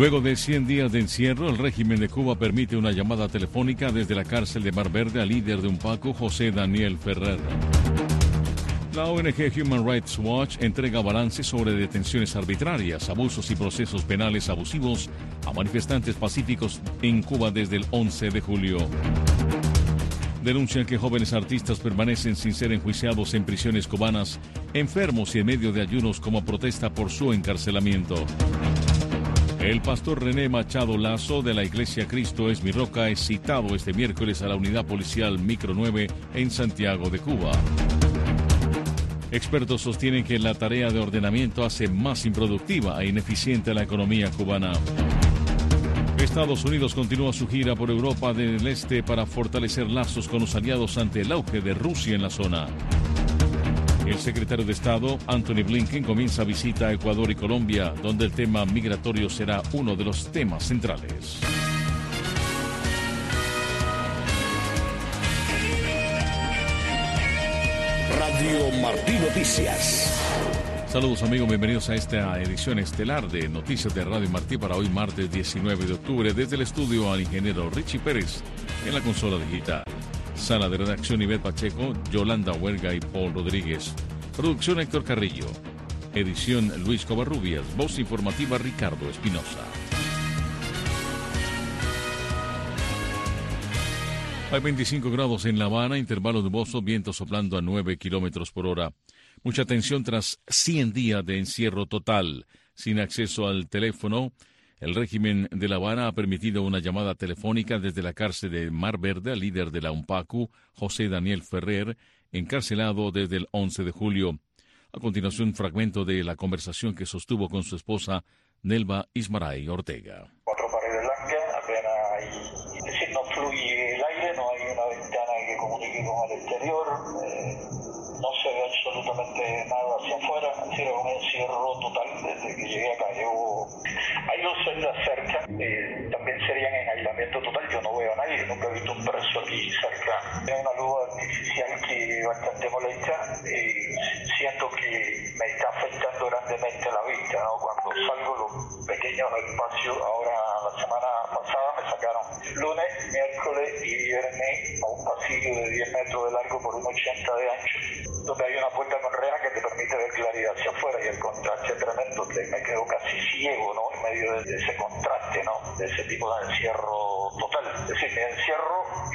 Luego de 100 días de encierro, el régimen de Cuba permite una llamada telefónica desde la cárcel de Mar Verde al líder de UNPACU, José Daniel Ferrer. La ONG Human Rights Watch entrega balance sobre detenciones arbitrarias, abusos y procesos penales abusivos a manifestantes pacíficos en Cuba desde el 11 de julio. Denuncian que jóvenes artistas permanecen sin ser enjuiciados en prisiones cubanas, enfermos y en medio de ayunos como protesta por su encarcelamiento. El pastor René Machado Lazo de la Iglesia Cristo es mi Roca es citado este miércoles a la unidad policial Micro 9 en Santiago de Cuba. Expertos sostienen que la tarea de ordenamiento hace más improductiva e ineficiente la economía cubana. Estados Unidos continúa su gira por Europa del Este para fortalecer lazos con los aliados ante el auge de Rusia en la zona. El secretario de Estado, Anthony Blinken, comienza visita a Ecuador y Colombia, donde el tema migratorio será uno de los temas centrales. Radio Martí Noticias. Saludos amigos, bienvenidos a esta edición estelar de Noticias de Radio Martí para hoy martes 19 de octubre. Desde el estudio al ingeniero Richie Pérez en la consola digital. Sala de redacción Ivette Pacheco, Yolanda Huerga y Paul Rodríguez. Producción Héctor Carrillo. Edición Luis Covarrubias. Voz informativa Ricardo Espinosa. Hay 25 grados en La Habana, intervalo nuboso, viento soplando a 9 kilómetros por hora. Mucha tensión tras 100 días de encierro total. Sin acceso al teléfono, el régimen de La Habana ha permitido una llamada telefónica desde la cárcel de Mar Verde al líder de la UNPACU, José Daniel Ferrer, encarcelado desde el 11 de julio. A continuación, un fragmento de la conversación que sostuvo con su esposa, Nelva Ismaray Ortega. Cuatro paredes blancas, apenas hay, es decir, no fluye el aire, no hay una ventana que comunique con el exterior, no se ve absolutamente nada hacia afuera, es decir, es un encierro total desde que llegué acá. Hay dos celdas cerca, también serían en aislamiento total, yo no veo a nadie, nunca he visto un preso aquí cerca. Es una luz artificial que bastante molesta, siento que me está afectando grandemente la vista, ¿no? Cuando salgo los pequeños espacios, ahora la semana pasada me sacaron lunes, miércoles y viernes a un pasillo de 10 metros de largo por 1,80 de ancho, donde hay una puerta con reja que te permite ver claridad hacia afuera y el contraste es tremendo, me quedo casi ciego, ¿no? En medio de ese contraste, ¿no? De ese tipo de encierro total. Es decir, mi encierro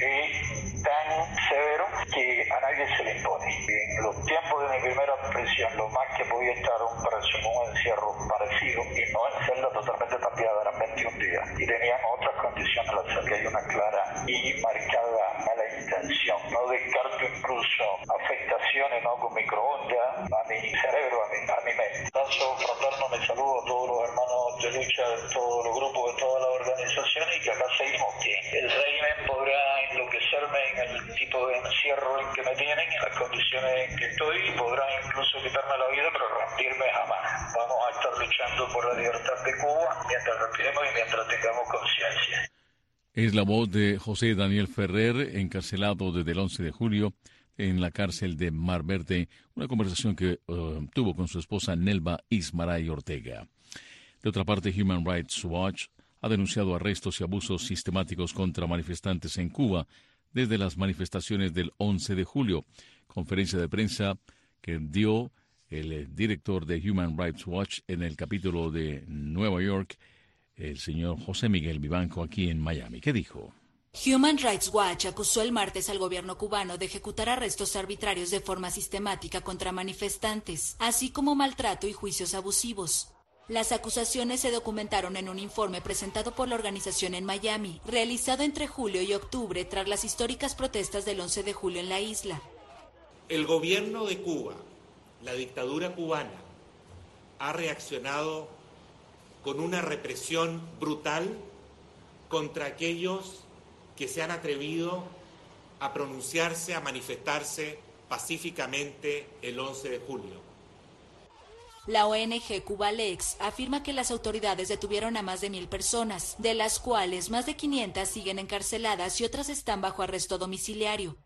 es tan severo que a nadie se le impone. En los tiempos de mi primera prisión, lo más que podía estar un preso en un encierro parecido, y no en celda totalmente tapiada, eran 21 días, y tenían otras condiciones, las que hay una clara y marcada mala intención. No descarto incluso afectaciones, ¿no? Con microondas a mi cerebro, a mi mente. Tanto fraterno me saludo a todos los hermanos de lucha de todos los grupos, de todas las organizaciones, y que acá seguimos, que el régimen podrá enloquecerme en el tipo de encierro en que me tienen, en las condiciones en que estoy, y podrán incluso quitarme la vida, pero rendirme jamás. Vamos a estar luchando por la libertad de Cuba mientras respiremos y mientras tengamos conciencia. Es la voz de José Daniel Ferrer, encarcelado desde el 11 de julio en la cárcel de Mar Verde, una conversación que tuvo con su esposa Nelva Ismaray Ortega. De otra parte, Human Rights Watch ha denunciado arrestos y abusos sistemáticos contra manifestantes en Cuba desde las manifestaciones del 11 de julio. Conferencia de prensa que dio el director de Human Rights Watch en el capítulo de Nueva York, el señor José Miguel Vivanco, aquí en Miami. ¿Qué dijo? Human Rights Watch acusó el martes al gobierno cubano de ejecutar arrestos arbitrarios de forma sistemática contra manifestantes, así como maltrato y juicios abusivos. Las acusaciones se documentaron en un informe presentado por la organización en Miami, realizado entre julio y octubre tras las históricas protestas del 11 de julio en la isla. El gobierno de Cuba, la dictadura cubana, ha reaccionado con una represión brutal contra aquellos que se han atrevido a pronunciarse, a manifestarse pacíficamente el 11 de julio. La ONG Cubalex afirma que las autoridades detuvieron a más de 1,000 personas, de las cuales más de 500 siguen encarceladas y otras están bajo arresto domiciliario.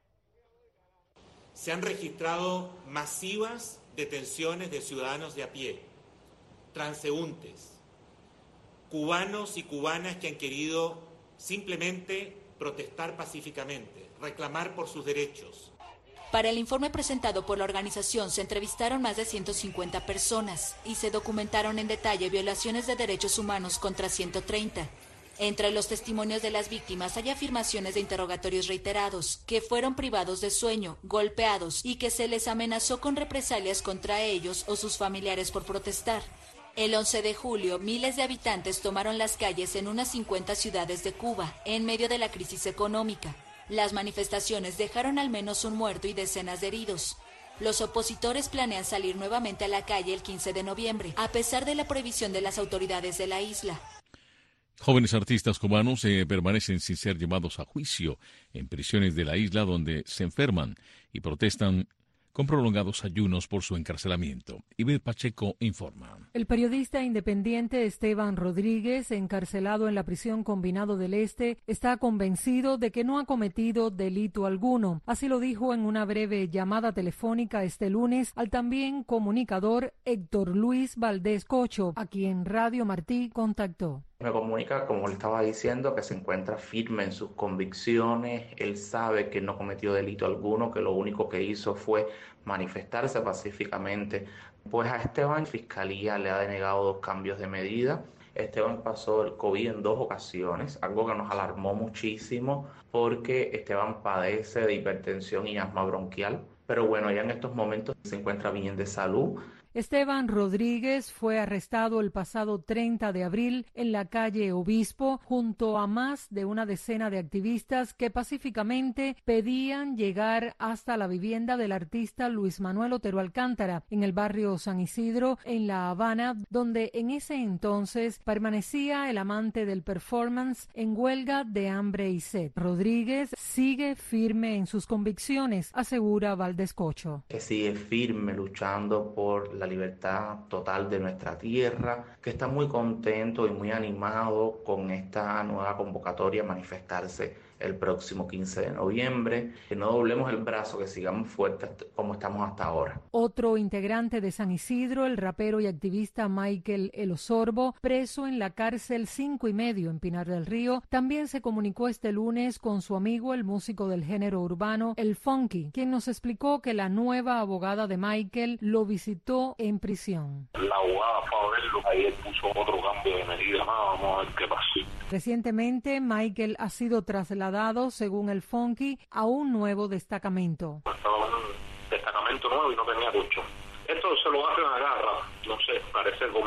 Se han registrado masivas detenciones de ciudadanos de a pie, transeúntes, cubanos y cubanas que han querido simplemente protestar pacíficamente, reclamar por sus derechos. Para el informe presentado por la organización se entrevistaron más de 150 personas y se documentaron en detalle violaciones de derechos humanos contra 130. Entre los testimonios de las víctimas hay afirmaciones de interrogatorios reiterados, que fueron privados de sueño, golpeados y que se les amenazó con represalias contra ellos o sus familiares por protestar. El 11 de julio, miles de habitantes tomaron las calles en unas 50 ciudades de Cuba, en medio de la crisis económica. Las manifestaciones dejaron al menos un muerto y decenas de heridos. Los opositores planean salir nuevamente a la calle el 15 de noviembre, a pesar de la prohibición de las autoridades de la isla. Jóvenes artistas cubanos permanecen sin ser llevados a juicio en prisiones de la isla donde se enferman y protestan con prolongados ayunos por su encarcelamiento. Ivette Pacheco informa. El periodista independiente Esteban Rodríguez, encarcelado en la prisión Combinado del Este, está convencido de que no ha cometido delito alguno. Así lo dijo en una breve llamada telefónica este lunes al también comunicador Héctor Luis Valdés Cocho, a quien Radio Martí contactó. Me comunica, como le estaba diciendo, que se encuentra firme en sus convicciones. Él sabe que no cometió delito alguno, que lo único que hizo fue manifestarse pacíficamente. Pues a Esteban, Fiscalía le ha denegado 2 cambios de medida. Esteban pasó el COVID en 2 ocasiones, algo que nos alarmó muchísimo porque Esteban padece de hipertensión y asma bronquial. Pero bueno, ya en estos momentos se encuentra bien de salud. Esteban Rodríguez fue arrestado el pasado 30 de abril en la calle Obispo junto a más de una decena de activistas que pacíficamente pedían llegar hasta la vivienda del artista Luis Manuel Otero Alcántara en el barrio San Isidro, en La Habana, donde en ese entonces permanecía el amante del performance en huelga de hambre y sed. Rodríguez sigue firme en sus convicciones, asegura Valdés Cocho. Que sigue firme luchando por la libertad total de nuestra tierra, que está muy contento y muy animado con esta nueva convocatoria a manifestarse el próximo 15 de noviembre. Que no doblemos el brazo, que sigamos fuertes como estamos hasta ahora. Otro integrante de San Isidro, el rapero y activista Michael El Osorbo, preso en la cárcel 5 y medio en Pinar del Río, también se comunicó este lunes con su amigo, el músico del género urbano, El Funky, quien nos explicó que la nueva abogada de Michael lo visitó en prisión. La abogada fue a verlo, ahí él puso otro cambio de medida, vamos a ver qué pasó. Recientemente, Michael ha sido trasladado, según El Funky, a un nuevo destacamento. Estaba en un destacamento nuevo y no tenía colchón. Esto se lo hacen a garra, no sé, parece como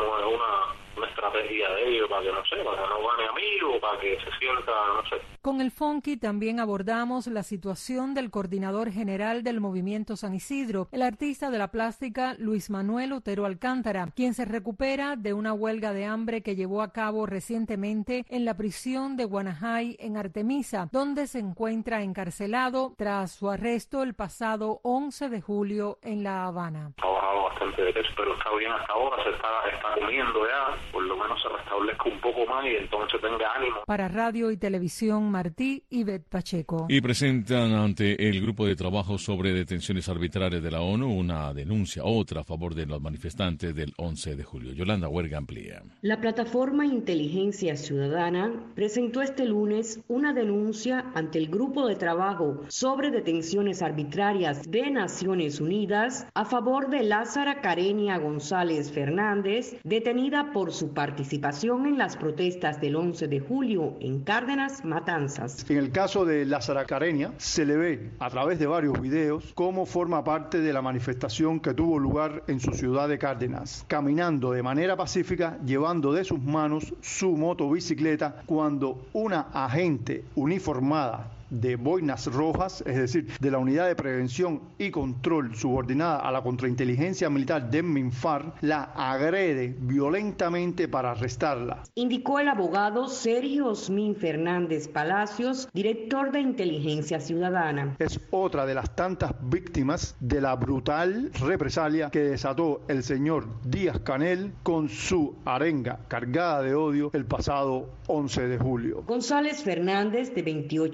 una estrategia de ellos para que no gane amigos, para que se sienta, no sé. Con El Funky también abordamos la situación del coordinador general del Movimiento San Isidro, el artista de la plástica Luis Manuel Otero Alcántara, quien se recupera de una huelga de hambre que llevó a cabo recientemente en la prisión de Guanajay en Artemisa, donde se encuentra encarcelado tras su arresto el pasado 11 de julio en La Habana. Ha bajado bastante de peso, pero está bien hasta ahora, se está comiendo ya, por lo menos se restablezca un poco más y entonces tenga ánimo. Para Radio y Televisión Martí, Ivette Pacheco. Y presentan ante el Grupo de Trabajo sobre Detenciones Arbitrarias de la ONU una denuncia, otra a favor de los manifestantes del 11 de julio. Yolanda Huerga amplía. La plataforma Inteligencia Ciudadana presentó este lunes una denuncia ante el Grupo de Trabajo sobre Detenciones Arbitrarias de Naciones Unidas a favor de Lázara Carenia González Fernández, detenida por su participación en las protestas del 11 de julio en Cárdenas, Matanzas. En el caso de Lázara Carenia, se le ve a través de varios videos cómo forma parte de la manifestación que tuvo lugar en su ciudad de Cárdenas, caminando de manera pacífica, llevando de sus manos su motobicicleta, cuando una agente uniformada de boinas rojas, es decir, de la Unidad de Prevención y Control subordinada a la Contrainteligencia Militar de MINFAR, la agrede violentamente para arrestarla. Indicó el abogado Sergio Osmín Fernández Palacios, director de Inteligencia Ciudadana. Es otra de las tantas víctimas de la brutal represalia que desató el señor Díaz-Canel con su arenga cargada de odio el pasado 11 de julio. González Fernández, de 28 años,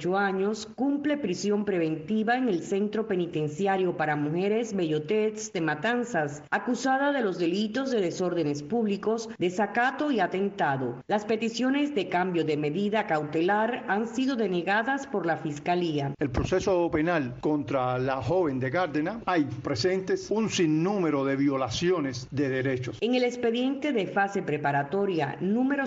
años cumple prisión preventiva en el Centro Penitenciario para Mujeres Bellotets de Matanzas, acusada de los delitos de desórdenes públicos, desacato y atentado. Las peticiones de cambio de medida cautelar han sido denegadas por la Fiscalía. El proceso penal contra la joven de Cárdenas hay presentes un sinnúmero de violaciones de derechos. En el expediente de fase preparatoria número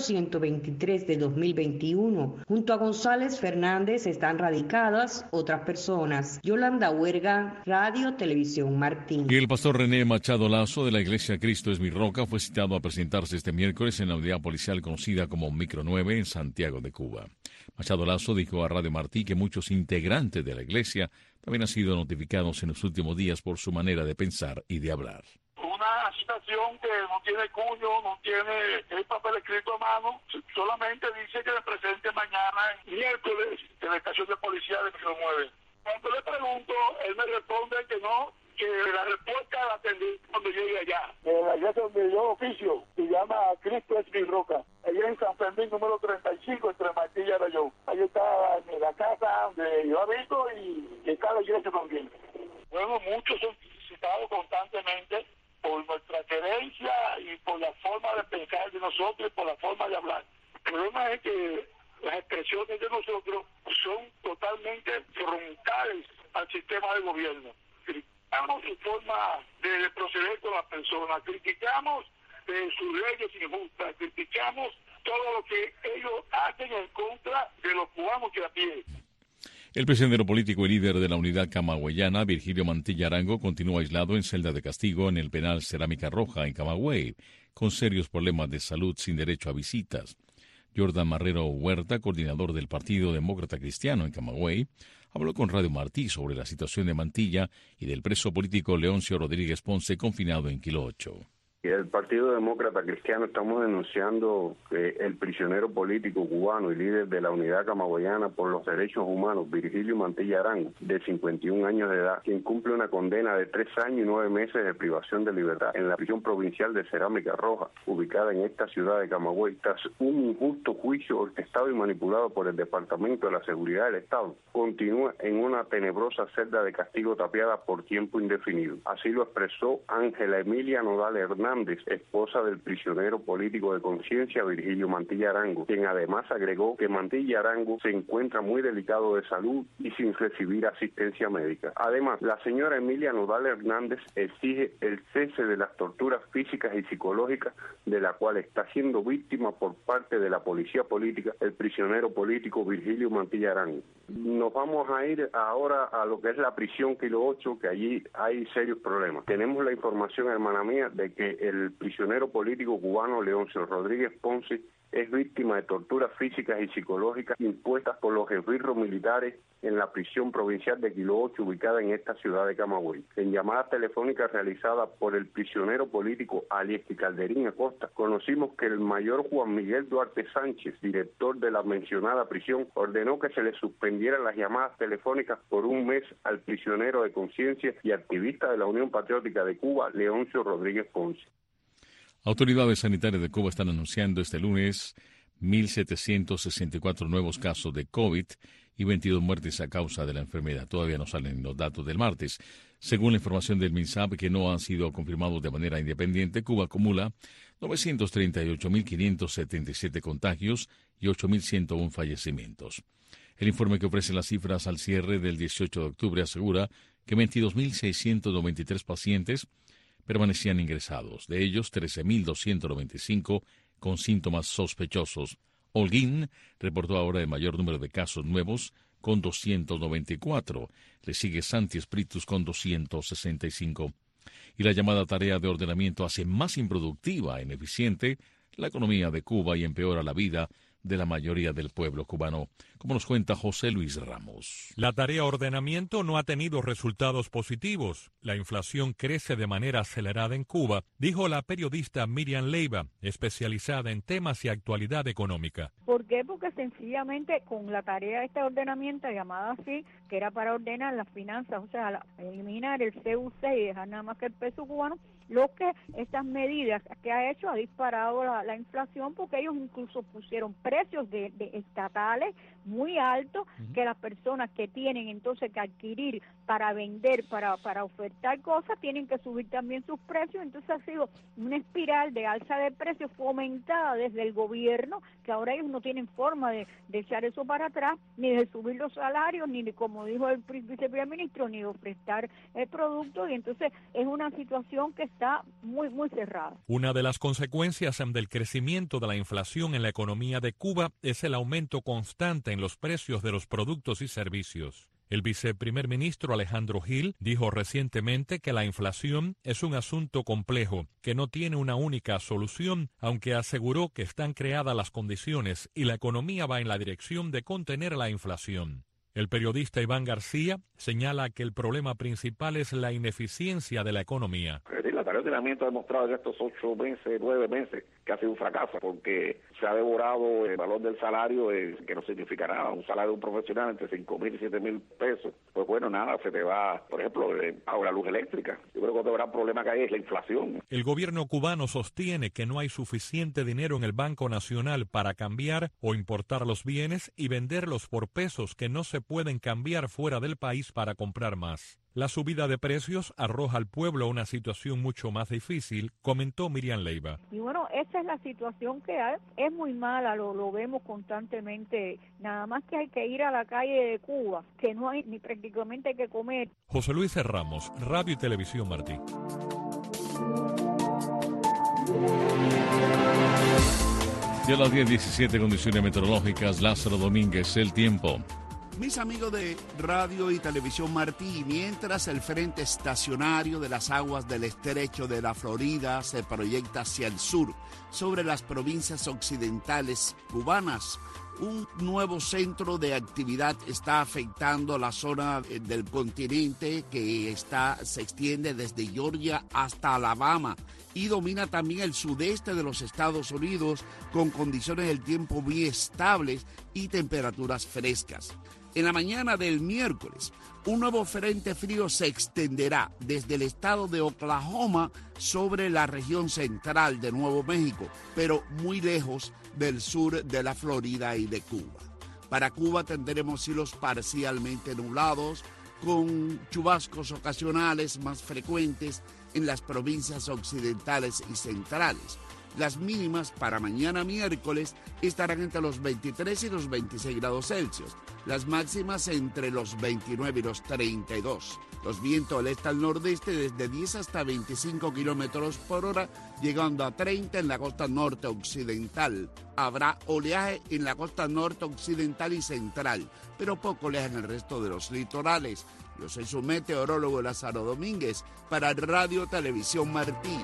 123 de 2021, junto a González Fernández están radicadas otras personas. Yolanda Huerga, Radio Televisión Martín. Y el pastor René Machado Lazo de la Iglesia Cristo es mi Roca fue citado a presentarse este miércoles en la unidad policial conocida como Micro 9 en Santiago de Cuba. Machado Lazo dijo a Radio Martí que muchos integrantes de la Iglesia también han sido notificados en los últimos días por su manera de pensar y de hablar. Una situación que no tiene cuño, no tiene el papel escrito a mano, solamente dice que me presente mañana, miércoles, en la estación de policía de Micro 9. Cuando le pregunto, él me responde que no, que la respuesta la tendré cuando llegue allá. La iglesia donde yo oficio se llama Cristo es mi Roca. Allá en San Fermín, número 35, entre Martí y Arayón. Ahí está la casa donde yo habito y está la iglesia también. Bueno, muchos son citados constantemente por nuestra creencia y por la forma de pensar de nosotros y por la forma de hablar. El problema es que las expresiones de nosotros son totalmente frontales al sistema de gobierno. Criticamos su forma de proceder con las personas, criticamos sus leyes injustas, criticamos todo lo que ellos hacen en contra de los cubanos que a pie. El prisionero político y líder de la unidad camagüeyana, Virgilio Mantilla Arango, continúa aislado en celda de castigo en el penal Cerámica Roja, en Camagüey, con serios problemas de salud sin derecho a visitas. Jordan Marrero Huerta, coordinador del Partido Demócrata Cristiano en Camagüey, habló con Radio Martí sobre la situación de Mantilla y del preso político Leoncio Rodríguez Ponce, confinado en Kilo 8. El Partido Demócrata Cristiano estamos denunciando que el prisionero político cubano y líder de la unidad camagüeyana por los derechos humanos, Virgilio Mantilla Arango, de 51 años de edad, quien cumple una condena de 3 años y 9 meses de privación de libertad en la prisión provincial de Cerámica Roja, ubicada en esta ciudad de Camagüey, tras un injusto juicio orquestado y manipulado por el Departamento de la Seguridad del Estado, continúa en una tenebrosa celda de castigo tapiada por tiempo indefinido. Así lo expresó Ángela Emilia Nodal Hernández, esposa del prisionero político de conciencia Virgilio Mantilla Arango, quien además agregó que Mantilla Arango se encuentra muy delicado de salud y sin recibir asistencia médica. Además, la señora Emilia Nodal Hernández exige el cese de las torturas físicas y psicológicas de la cual está siendo víctima por parte de la policía política el prisionero político Virgilio Mantilla Arango. Nos vamos a ir ahora a lo que es la prisión Kilo 8, que allí hay serios problemas. Tenemos la información, hermana mía, de que el prisionero político cubano Leoncio Rodríguez Ponce es víctima de torturas físicas y psicológicas impuestas por los esbirros militares en la prisión provincial de Kilo 8, ubicada en esta ciudad de Camagüey. En llamadas telefónicas realizadas por el prisionero político Aliesti Calderín Acosta, conocimos que el mayor Juan Miguel Duarte Sánchez, director de la mencionada prisión, ordenó que se le suspendieran las llamadas telefónicas por un mes al prisionero de conciencia y activista de la Unión Patriótica de Cuba, Leoncio Rodríguez Ponce. Autoridades sanitarias de Cuba están anunciando este lunes 1.764 nuevos casos de COVID y 22 muertes a causa de la enfermedad. Todavía no salen los datos del martes. Según la información del MINSAP, que no han sido confirmados de manera independiente, Cuba acumula 938.577 contagios y 8.101 fallecimientos. El informe que ofrece las cifras al cierre del 18 de octubre asegura que 22.693 pacientes permanecían ingresados, de ellos 13.295 con síntomas sospechosos. Holguín reportó ahora el mayor número de casos nuevos, con 294. Le sigue Santi Espíritus con 265. Y la llamada tarea de ordenamiento hace más improductiva e ineficiente la economía de Cuba y empeora la vida de la mayoría del pueblo cubano, como nos cuenta José Luis Ramos. La tarea ordenamiento no ha tenido resultados positivos. La inflación crece de manera acelerada en Cuba, dijo la periodista Miriam Leiva, especializada en temas y actualidad económica. ¿Por qué? Porque sencillamente con la tarea de este ordenamiento, llamada así, que era para ordenar las finanzas, o sea, eliminar el CUC y dejar nada más que el peso cubano, lo que estas medidas que ha hecho ha disparado la inflación, porque ellos incluso pusieron precios de estatales muy altos, que las personas que tienen entonces que adquirir para vender, para ofertar cosas, tienen que subir también sus precios. Entonces ha sido una espiral de alza de precios fomentada desde el gobierno, que ahora ellos no tienen forma de echar eso para atrás, ni de subir los salarios, ni de, como dijo el viceprimer ministro, ni de ofrecer el producto, y entonces es una situación que está muy, muy cerrada. Una de las consecuencias del crecimiento de la inflación en la economía de Cuba es el aumento constante en los precios de los productos y servicios. El viceprimer ministro Alejandro Gil dijo recientemente que la inflación es un asunto complejo, que no tiene una única solución, aunque aseguró que están creadas las condiciones y la economía va en la dirección de contener la inflación. El periodista Iván García señala que el problema principal es la ineficiencia de la economía. La tarea de ordenamiento ha demostrado en estos 8 meses, 9 meses, que ha sido un fracaso, porque se ha devorado el valor del salario, que no significa nada. Un salario de un profesional entre 5,000 y 7,000 pesos, pues bueno, nada, se te va, por ejemplo, pago la luz eléctrica. Yo creo que otro gran problema que hay es la inflación. El gobierno cubano sostiene que no hay suficiente dinero en el Banco Nacional para cambiar o importar los bienes y venderlos por pesos que no se pueden cambiar fuera del país para comprar más. La subida de precios arroja al pueblo una situación mucho más difícil, comentó Miriam Leiva. Y bueno, esa es la situación que hay, es muy mala, lo vemos constantemente, nada más que hay que ir a la calle de Cuba, que no hay ni prácticamente que comer. José Luis Ramos, Radio y Televisión Martí. Y a las 10:17 condiciones meteorológicas, Lázaro Domínguez, el tiempo. Mis amigos de Radio y Televisión Martí, mientras el frente estacionario de las aguas del estrecho de la Florida se proyecta hacia el sur, sobre las provincias occidentales cubanas, un nuevo centro de actividad está afectando la zona del continente que se extiende desde Georgia hasta Alabama y domina también el sudeste de los Estados Unidos con condiciones del tiempo muy estables y temperaturas frescas. En la mañana del miércoles, un nuevo frente frío se extenderá desde el estado de Oklahoma sobre la región central de Nuevo México, pero muy lejos del sur de la Florida y de Cuba. Para Cuba tendremos cielos parcialmente nublados, con chubascos ocasionales más frecuentes en las provincias occidentales y centrales. Las mínimas para mañana miércoles estarán entre los 23 y los 26 grados Celsius. Las máximas entre los 29 y los 32. Los vientos del este al nordeste desde 10 hasta 25 kilómetros por hora, llegando a 30 en la costa norte occidental. Habrá oleaje en la costa norte occidental y central, pero poco oleaje en el resto de los litorales. Yo soy su meteorólogo Lázaro Domínguez para Radio Televisión Martí.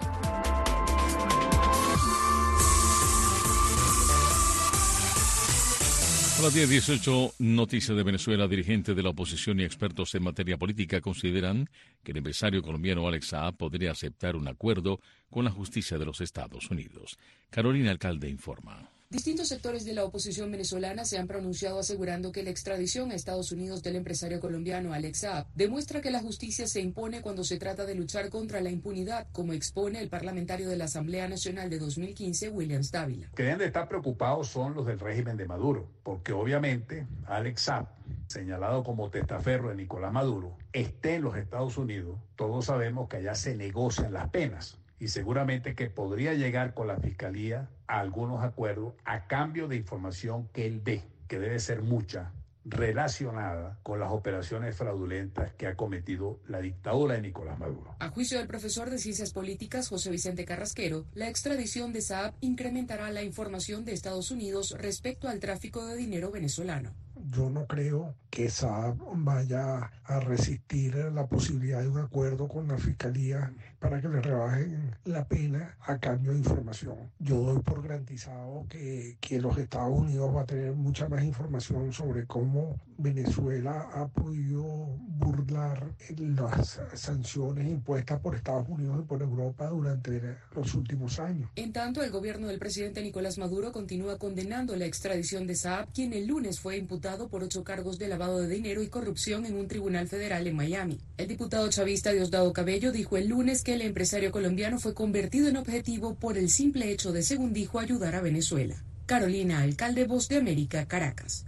A las 10:18, noticias de Venezuela. Dirigentes de la oposición y expertos en materia política consideran que el empresario colombiano Alex Saab podría aceptar un acuerdo con la justicia de los Estados Unidos. Carolina Alcalde informa. Distintos sectores de la oposición venezolana se han pronunciado asegurando que la extradición a Estados Unidos del empresario colombiano Alex Saab demuestra que la justicia se impone cuando se trata de luchar contra la impunidad, como expone el parlamentario de la Asamblea Nacional de 2015, Williams Dávila. Que deben de estar preocupados son los del régimen de Maduro, porque obviamente Alex Saab, señalado como testaferro de Nicolás Maduro, esté en los Estados Unidos. Todos sabemos que allá se negocian las penas. Y seguramente que podría llegar con la Fiscalía a algunos acuerdos a cambio de información que él dé, que debe ser mucha, relacionada con las operaciones fraudulentas que ha cometido la dictadura de Nicolás Maduro. A juicio del profesor de Ciencias Políticas José Vicente Carrasquero, la extradición de Saab incrementará la información de Estados Unidos respecto al tráfico de dinero venezolano. Yo no creo que Saab vaya a resistir la posibilidad de un acuerdo con la Fiscalía para que le rebajen la pena a cambio de información. Yo doy por garantizado que los Estados Unidos va a tener mucha más información sobre cómo Venezuela ha podido burlar las sanciones impuestas por Estados Unidos y por Europa durante los últimos años. En tanto, el gobierno del presidente Nicolás Maduro continúa condenando la extradición de Saab, quien el lunes fue imputado por 8 cargos de lavado de dinero y corrupción en un tribunal federal en Miami. El diputado chavista Diosdado Cabello dijo el lunes que el empresario colombiano fue convertido en objetivo por el simple hecho de, según dijo, ayudar a Venezuela. Carolina Alcalde, Voz de América, Caracas.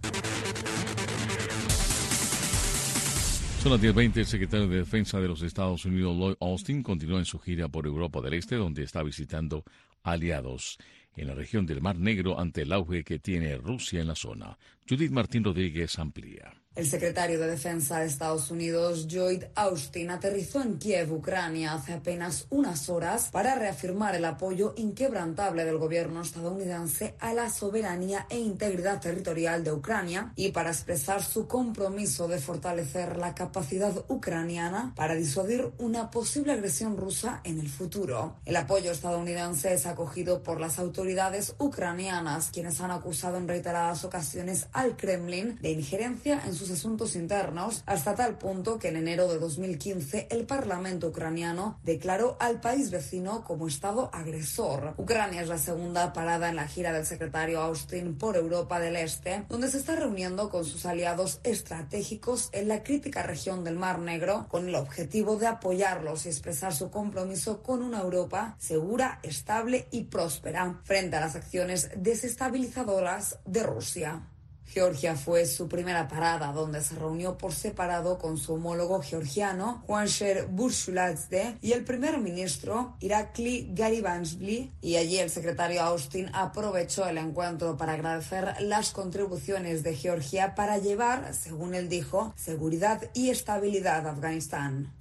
Son las 10:20. El secretario de Defensa de los Estados Unidos, Lloyd Austin, continúa en su gira por Europa del Este, donde está visitando aliados en la región del Mar Negro ante el auge que tiene Rusia en la zona. Judith Martín Rodríguez amplía. El secretario de Defensa de Estados Unidos, Lloyd Austin, aterrizó en Kiev, Ucrania, hace apenas unas horas para reafirmar el apoyo inquebrantable del gobierno estadounidense a la soberanía e integridad territorial de Ucrania y para expresar su compromiso de fortalecer la capacidad ucraniana para disuadir una posible agresión rusa en el futuro. El apoyo estadounidense es acogido por las autoridades ucranianas, quienes han acusado en reiteradas ocasiones al Kremlin de injerencia en sus asuntos internos, hasta tal punto que en enero de 2015 el Parlamento ucraniano declaró al país vecino como Estado agresor. Ucrania es la segunda parada en la gira del secretario Austin por Europa del Este, donde se está reuniendo con sus aliados estratégicos en la crítica región del Mar Negro, con el objetivo de apoyarlos y expresar su compromiso con una Europa segura, estable y próspera frente a las acciones desestabilizadoras de Rusia. Georgia fue su primera parada, donde se reunió por separado con su homólogo georgiano, Juancher Burshuladze, y el primer ministro, Irakli Garibashvili, y allí el secretario Austin aprovechó el encuentro para agradecer las contribuciones de Georgia para llevar, según él dijo, seguridad y estabilidad a Afganistán.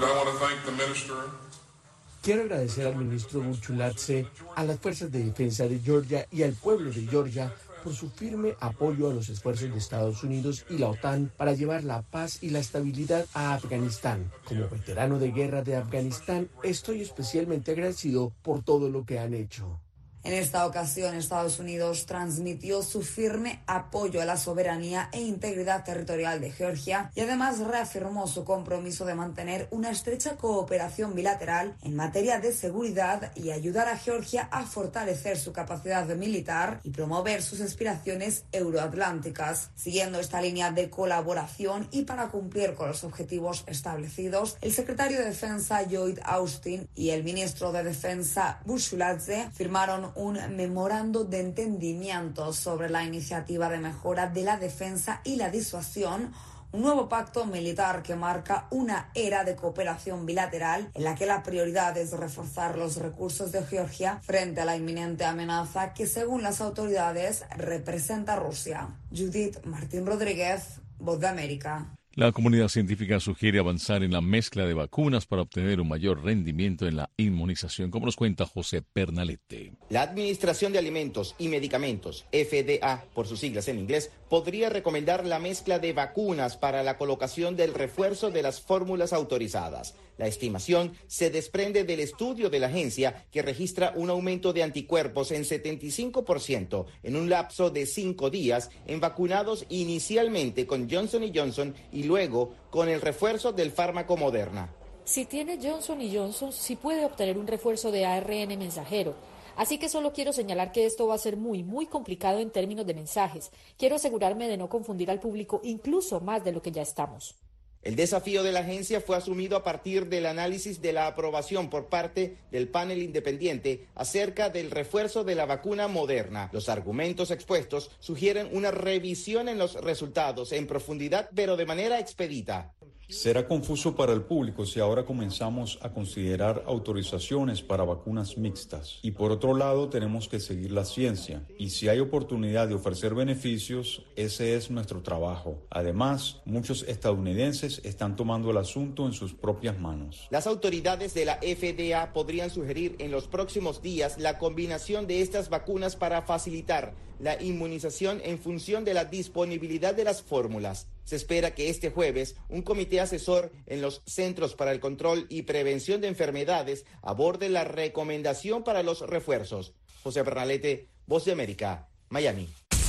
Quiero agradecer al ministro Burshuladze, a las fuerzas de defensa de Georgia y al pueblo de Georgia por su firme apoyo a los esfuerzos de Estados Unidos y la OTAN para llevar la paz y la estabilidad a Afganistán. Como veterano de guerra de Afganistán, estoy especialmente agradecido por todo lo que han hecho. En esta ocasión, Estados Unidos transmitió su firme apoyo a la soberanía e integridad territorial de Georgia y además reafirmó su compromiso de mantener una estrecha cooperación bilateral en materia de seguridad y ayudar a Georgia a fortalecer su capacidad militar y promover sus aspiraciones euroatlánticas. Siguiendo esta línea de colaboración y para cumplir con los objetivos establecidos, el secretario de Defensa Lloyd Austin y el ministro de Defensa Burshuladze firmaron un memorando de entendimiento sobre la iniciativa de mejora de la defensa y la disuasión, un nuevo pacto militar que marca una era de cooperación bilateral en la que la prioridad es reforzar los recursos de Georgia frente a la inminente amenaza que, según las autoridades, representa Rusia. Judith Martín Rodríguez, Voz de América. La comunidad científica sugiere avanzar en la mezcla de vacunas para obtener un mayor rendimiento en la inmunización, como nos cuenta José Pernalete. La Administración de Alimentos y Medicamentos, FDA por sus siglas en inglés, podría recomendar la mezcla de vacunas para la colocación del refuerzo de las fórmulas autorizadas. La estimación se desprende del estudio de la agencia que registra un aumento de anticuerpos en 75% en un lapso de 5 días en vacunados inicialmente con Johnson & Johnson y luego con el refuerzo del fármaco Moderna. Si tiene Johnson & Johnson, sí puede obtener un refuerzo de ARN mensajero. Así que solo quiero señalar que esto va a ser muy complicado en términos de mensajes. Quiero asegurarme de no confundir al público incluso más de lo que ya estamos. El desafío de la agencia fue asumido a partir del análisis de la aprobación por parte del panel independiente acerca del refuerzo de la vacuna Moderna. Los argumentos expuestos sugieren una revisión en los resultados en profundidad, pero de manera expedita. Será confuso para el público si ahora comenzamos a considerar autorizaciones para vacunas mixtas. Y por otro lado, tenemos que seguir la ciencia. Y si hay oportunidad de ofrecer beneficios, ese es nuestro trabajo. Además, muchos estadounidenses están tomando el asunto en sus propias manos. Las autoridades de la FDA podrían sugerir en los próximos días la combinación de estas vacunas para facilitar la inmunización en función de la disponibilidad de las fórmulas. Se espera que este jueves un comité asesor en los Centros para el Control y Prevención de Enfermedades aborde la recomendación para los refuerzos. José Pernalete, Voz de América, Miami.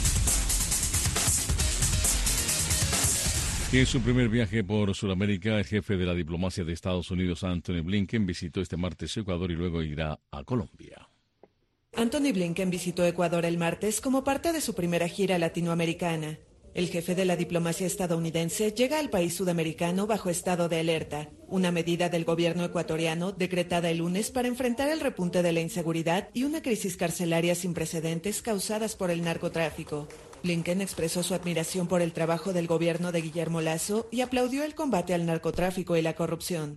En su primer viaje por Sudamérica, el jefe de la diplomacia de Estados Unidos, Antony Blinken, visitó este martes Ecuador y luego irá a Colombia. Antony Blinken visitó Ecuador el martes como parte de su primera gira latinoamericana. El jefe de la diplomacia estadounidense llega al país sudamericano bajo estado de alerta, una medida del gobierno ecuatoriano decretada el lunes para enfrentar el repunte de la inseguridad y una crisis carcelaria sin precedentes causadas por el narcotráfico. Blinken expresó su admiración por el trabajo del gobierno de Guillermo Lasso y aplaudió el combate al narcotráfico y la corrupción.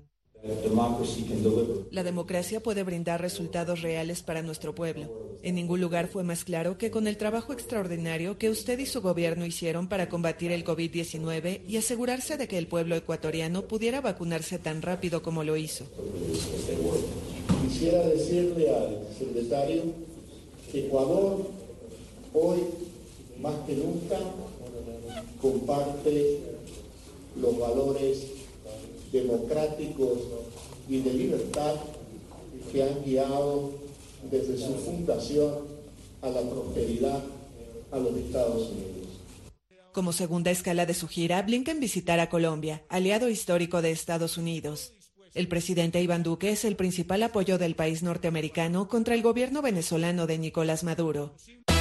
La democracia puede brindar resultados reales para nuestro pueblo. En ningún lugar fue más claro que con el trabajo extraordinario que usted y su gobierno hicieron para combatir el COVID-19 y asegurarse de que el pueblo ecuatoriano pudiera vacunarse tan rápido como lo hizo. Quisiera decirle al secretario que Ecuador hoy, más que nunca, comparte los valores democráticos y de libertad que han guiado desde su fundación a la prosperidad a los Estados Unidos. Como segunda escala de su gira, Blinken visitará Colombia, aliado histórico de Estados Unidos. El presidente Iván Duque es el principal apoyo del país norteamericano contra el gobierno venezolano de Nicolás Maduro.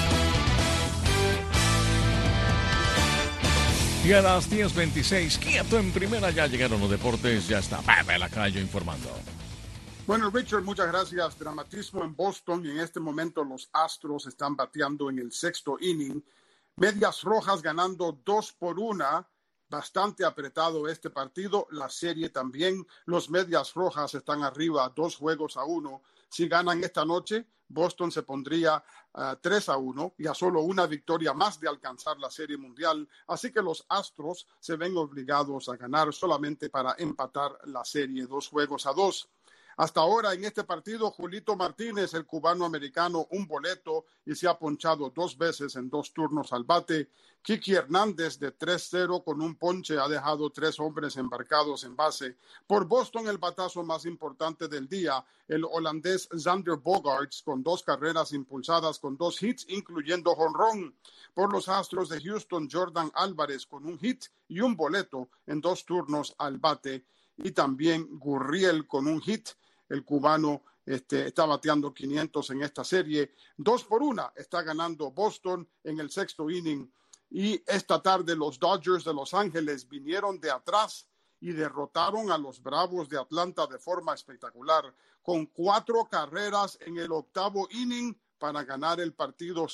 Y a las 10:26, quieto en primera, ya llegaron los deportes, ya está Pepe Lacayo informando. Bueno, Richard, muchas gracias. Dramatismo en Boston y en este momento los Astros están bateando en el sexto inning. Medias Rojas ganando 2-1, bastante apretado este partido. La serie también, los Medias Rojas están arriba 2-1. Si ganan esta noche, Boston se pondría 3-1 y a solo una victoria más de alcanzar la Serie Mundial. Así que los Astros se ven obligados a ganar solamente para empatar la serie 2-2. Hasta ahora en este partido, Julito Martínez, el cubano-americano, un boleto y se ha ponchado 2 veces en 2 turnos al bate. Kiki Hernández de 3-0 con un ponche ha dejado 3 hombres embarcados en base. Por Boston, el batazo más importante del día, el holandés Xander Bogaerts con 2 carreras impulsadas con 2 hits, incluyendo jonrón. Por los Astros de Houston, Jordan Álvarez con un hit y un boleto en 2 turnos al bate. Y también Gurriel con un hit. El cubano está bateando 500 en esta serie. 2-1 está ganando Boston en el sexto inning. Y esta tarde los Dodgers de Los Ángeles vinieron de atrás y derrotaron a los Bravos de Atlanta de forma espectacular, con 4 carreras en el octavo inning para ganar el partido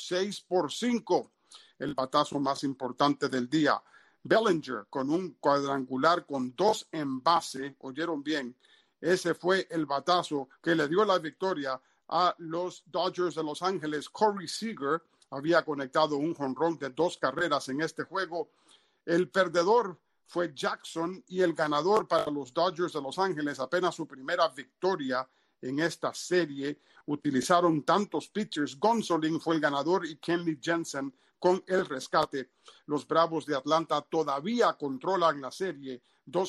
6-5. El batazo más importante del día. Bellinger con un cuadrangular con 2 en base, oyeron bien, ese fue el batazo que le dio la victoria a los Dodgers de Los Ángeles. Corey Seager había conectado un jonrón de 2 carreras en este juego. El perdedor fue Jackson y el ganador para los Dodgers de Los Ángeles, apenas su primera victoria en esta serie. Utilizaron tantos pitchers. Gonsolin fue el ganador y Kenley Jensen con el rescate. Los Bravos de Atlanta todavía controlan la serie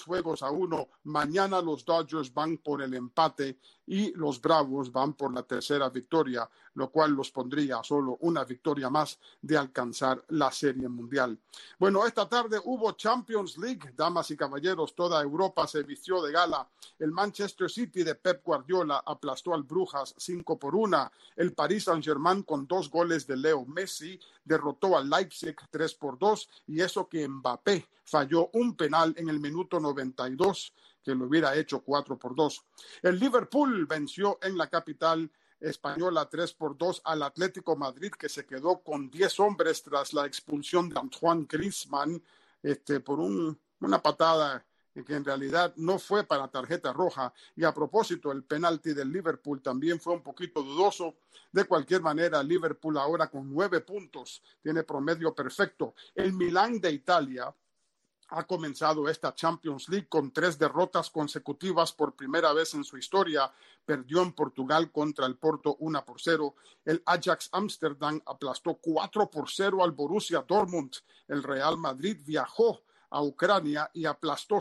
2-1. Mañana los Dodgers van por el empate y los Bravos van por la tercera victoria, lo cual los pondría a solo una victoria más de alcanzar la Serie Mundial. Bueno, esta tarde hubo Champions League, damas y caballeros, toda Europa se vistió de gala. El Manchester City de Pep Guardiola aplastó al Brujas 5-1. El Paris Saint-Germain con 2 goles de Leo Messi derrotó al Leipzig 3-2 y eso que Mbappé falló un penal en el minuto 92 que lo hubiera hecho 4-2. El Liverpool venció en la capital española 3-2 al Atlético Madrid, que se quedó con 10 hombres tras la expulsión de Antoine Griezmann por una patada que en realidad no fue para tarjeta roja. Y a propósito, el penalti del Liverpool también fue un poquito dudoso. De cualquier manera, Liverpool ahora con 9 puntos tiene promedio perfecto. El Milán de Italia ha comenzado esta Champions League con 3 derrotas consecutivas por primera vez en su historia. Perdió en Portugal contra el Porto 1-0. El Ajax Amsterdam aplastó 4-0 al Borussia Dortmund. El Real Madrid viajó a Ucrania y aplastó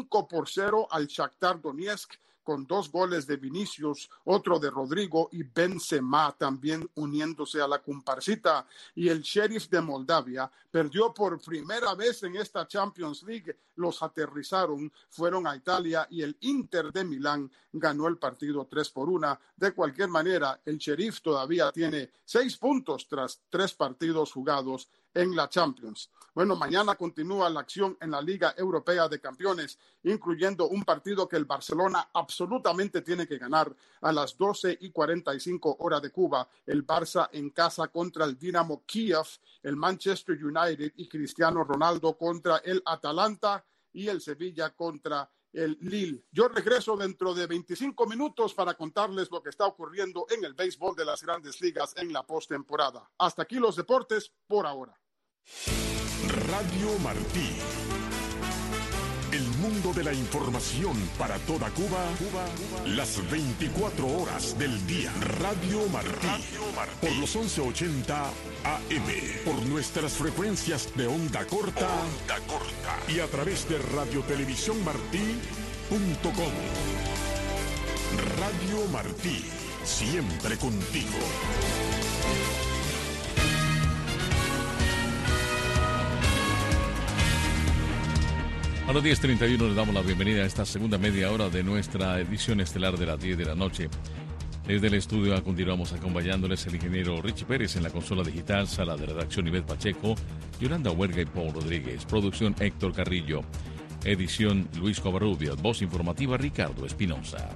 5-0 al Shakhtar Donetsk con 2 goles de Vinicius, otro de Rodrigo y Benzema también uniéndose a la comparsita. Y el Sheriff de Moldavia perdió por primera vez en esta Champions League. Los aterrizaron, fueron a Italia y el Inter de Milán ganó el partido 3-1. De cualquier manera, el Sheriff todavía tiene 6 puntos tras 3 partidos jugados en la Champions. Bueno, mañana continúa la acción en la Liga Europea de Campeones, incluyendo un partido que el Barcelona absolutamente tiene que ganar a las 12:45 hora de Cuba. El Barça en casa contra el Dinamo Kiev, el Manchester United y Cristiano Ronaldo contra el Atalanta y el Sevilla contra el Lille. Yo regreso dentro de 25 minutos para contarles lo que está ocurriendo en el béisbol de las Grandes Ligas en la postemporada. Hasta aquí los deportes por ahora. Radio Martí. El mundo de la información para toda Cuba, las 24 horas del día. Radio Martí. Por los 1180 AM. Por nuestras frecuencias de onda corta. Y a través de radiotelevisiónmartí.com. Radio Martí. Siempre contigo. A las 10:31 les damos la bienvenida a esta segunda media hora de nuestra edición estelar de las 10 de la noche. Desde el estudio continuamos acompañándoles el ingeniero Richie Pérez en la consola digital, sala de redacción Ivette Pacheco, Yolanda Huerga y Paul Rodríguez, producción Héctor Carrillo, edición Luis Covarrubias, voz informativa Ricardo Espinosa.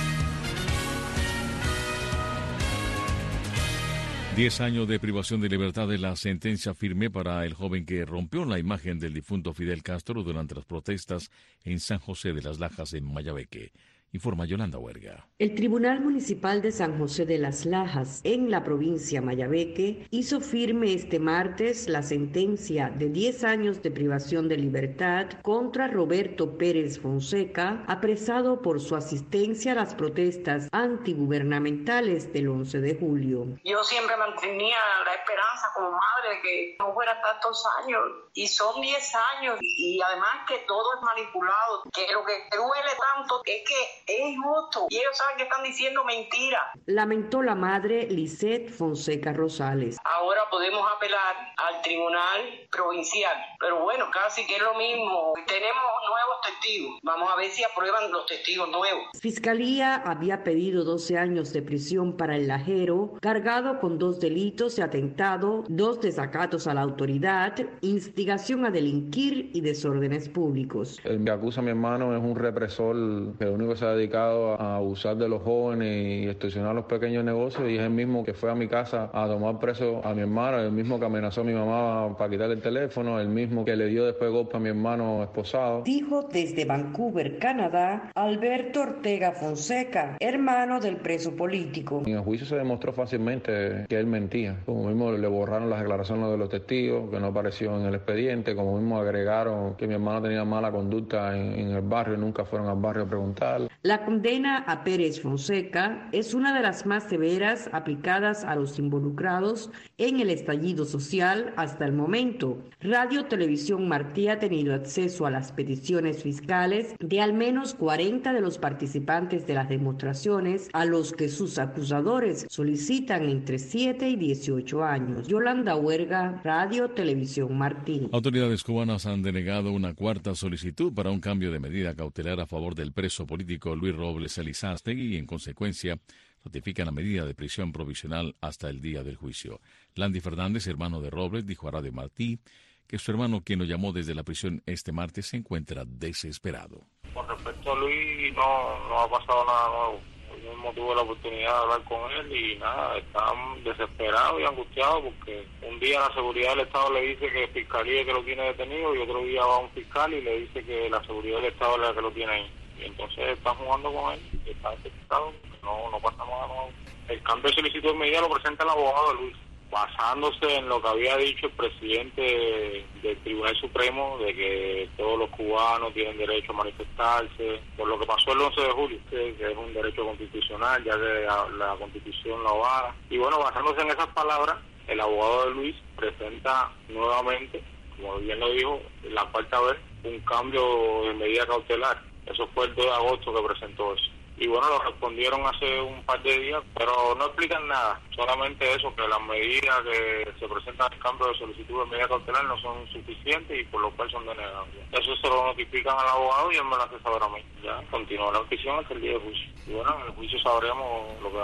10 años de privación de libertad es la sentencia firme para el joven que rompió la imagen del difunto Fidel Castro durante las protestas en San José de las Lajas, en Mayabeque. Informa Yolanda Huerga. El Tribunal Municipal de San José de las Lajas, en la provincia Mayabeque, hizo firme este martes la sentencia de 10 años de privación de libertad contra Roberto Pérez Fonseca, apresado por su asistencia a las protestas antigubernamentales del 11 de julio. Yo siempre mantenía la esperanza como madre de que no fuera tantos años, y son 10 años, y además que todo es manipulado, que lo que duele tanto es que es injusto y ellos saben que están diciendo mentiras. Lamentó la madre Lisette Fonseca Rosales. Ahora podemos apelar al tribunal provincial, pero bueno, casi que es lo mismo. Tenemos nuevos testigos. Vamos a ver si aprueban los testigos nuevos. Fiscalía había pedido 12 años de prisión para el lajero, cargado con 2 delitos de atentado, 2 desacatos a la autoridad, instigación a delinquir y desórdenes públicos. El que acusa a mi hermano es un represor que lo único que se ha dedicado a abusar de los jóvenes y extorsionar los pequeños negocios, y es el mismo que fue a mi casa a tomar preso a mi hermano, el mismo que amenazó a mi mamá para quitarle el teléfono, el mismo que le dio después golpe a mi hermano esposado. Dijo desde Vancouver, Canadá, Alberto Ortega Fonseca, hermano del preso político. En el juicio se demostró fácilmente que él mentía. Como mismo le borraron las declaraciones de los testigos, que no apareció en el expediente, como mismo agregaron que mi hermano tenía mala conducta en el barrio y nunca fueron al barrio a preguntar. La condena a Pérez Fonseca es una de las más severas aplicadas a los involucrados en el estallido social hasta el momento. Radio Televisión Martí ha tenido acceso a las peticiones fiscales de al menos 40 de los participantes de las demostraciones, a los que sus acusadores solicitan entre 7 y 18 años. Yolanda Huerga, Radio Televisión Martí. Autoridades cubanas han denegado una cuarta solicitud para un cambio de medida cautelar a favor del preso político Luis Robles Elizástegui y, en consecuencia, ratifican la medida de prisión provisional hasta el día del juicio. Landy Fernández, hermano de Robles, dijo a Radio Martí que su hermano, quien lo llamó desde la prisión este martes, se encuentra desesperado. Con respecto a Luis, no ha pasado nada nuevo. Yo mismo tuve la oportunidad de hablar con él y nada, están desesperados y angustiados porque un día la seguridad del Estado le dice que Fiscalía que lo tiene detenido y otro día va un fiscal y le dice que la seguridad del Estado es la que lo tiene ahí. Y entonces están jugando con él y está desesperado, no pasa nada nuevo. El cambio de solicitud de medida lo presenta el abogado de Luis, basándose en lo que había dicho el presidente del Tribunal Supremo, de que todos los cubanos tienen derecho a manifestarse, por lo que pasó el 11 de julio, que es un derecho constitucional, ya que la Constitución lo avala. Y bueno, basándose en esas palabras, el abogado de Luis presenta nuevamente, como bien lo dijo, la cuarta vez, un cambio de medida cautelar. Eso fue el 2 de agosto que presentó eso. Y bueno, lo respondieron hace un par de días, pero no explican nada. Solamente eso, que las medidas que se presentan en cambio de solicitud de medida cautelar no son suficientes y por lo cual son denegadas. Eso se lo notifican al abogado y él me lo hace saber a mí. Ya continúa la prisión hasta el día de juicio. Y bueno, en el juicio sabremos lo que va a pasar.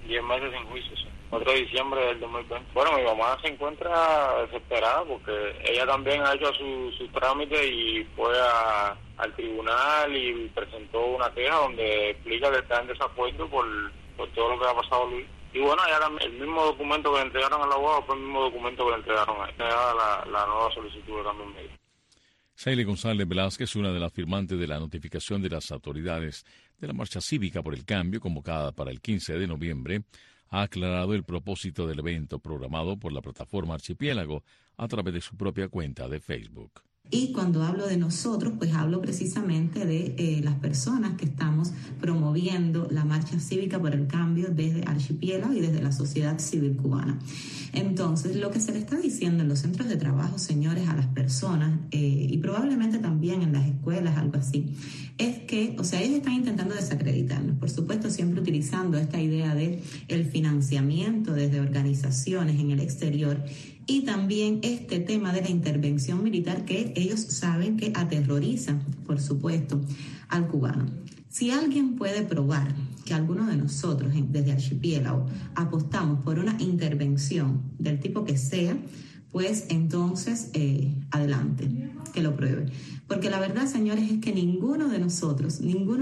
10 meses sin juicio, sí. 4 de diciembre del 2020. Bueno, mi mamá se encuentra desesperada porque ella también ha hecho su trámite y fue al tribunal y presentó una queja donde explica que está en desacuerdo por todo lo que ha pasado a Luis. Y bueno, ya el mismo documento que le entregaron al abogado fue el mismo documento que le entregaron a ella, la nueva solicitud de cambio en medio. Saile González Velázquez, una de las firmantes de la notificación de las autoridades de la marcha cívica por el cambio convocada para el 15 de noviembre, ha aclarado el propósito del evento programado por la plataforma Archipiélago a través de su propia cuenta de Facebook. Y cuando hablo de nosotros, pues hablo precisamente de las personas que estamos promoviendo la marcha cívica por el cambio desde Archipiélago y desde la sociedad civil cubana. Entonces, lo que se le está diciendo en los centros de trabajo, señores, a las personas, y probablemente también en las escuelas, algo así, es que, o sea, ellos están intentando desacreditarnos, por supuesto, siempre utilizando esta idea de el financiamiento desde organizaciones en el exterior, y también este tema de la intervención militar que ellos saben que aterroriza, por supuesto, al cubano. Si alguien puede probar que alguno de nosotros desde Archipiélago apostamos por una intervención del tipo que sea, pues entonces adelante, que lo pruebe. Porque la verdad, señores, es que ninguno de nosotros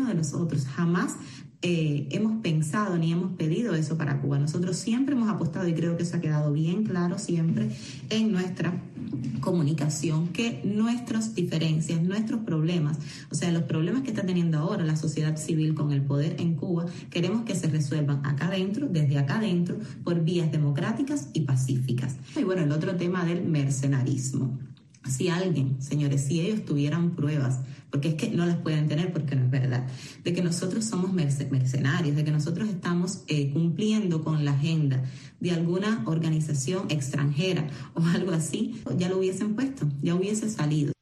jamás hemos pensado ni hemos pedido eso para Cuba. Nosotros siempre hemos apostado, y creo que eso ha quedado bien claro siempre en nuestra comunicación, que nuestras diferencias, nuestros problemas, o sea, los problemas que está teniendo ahora la sociedad civil con el poder en Cuba, queremos que se resuelvan acá adentro, desde acá adentro, por vías democráticas y pacíficas. Y bueno, el otro tema del mercenarismo. Si alguien, señores, si ellos tuvieran pruebas, porque es que no las pueden tener porque no es verdad, de que nosotros somos mercenarios, de que nosotros estamos cumpliendo con la agenda de alguna organización extranjera o algo así, ya lo hubiesen puesto, ya hubiese salido.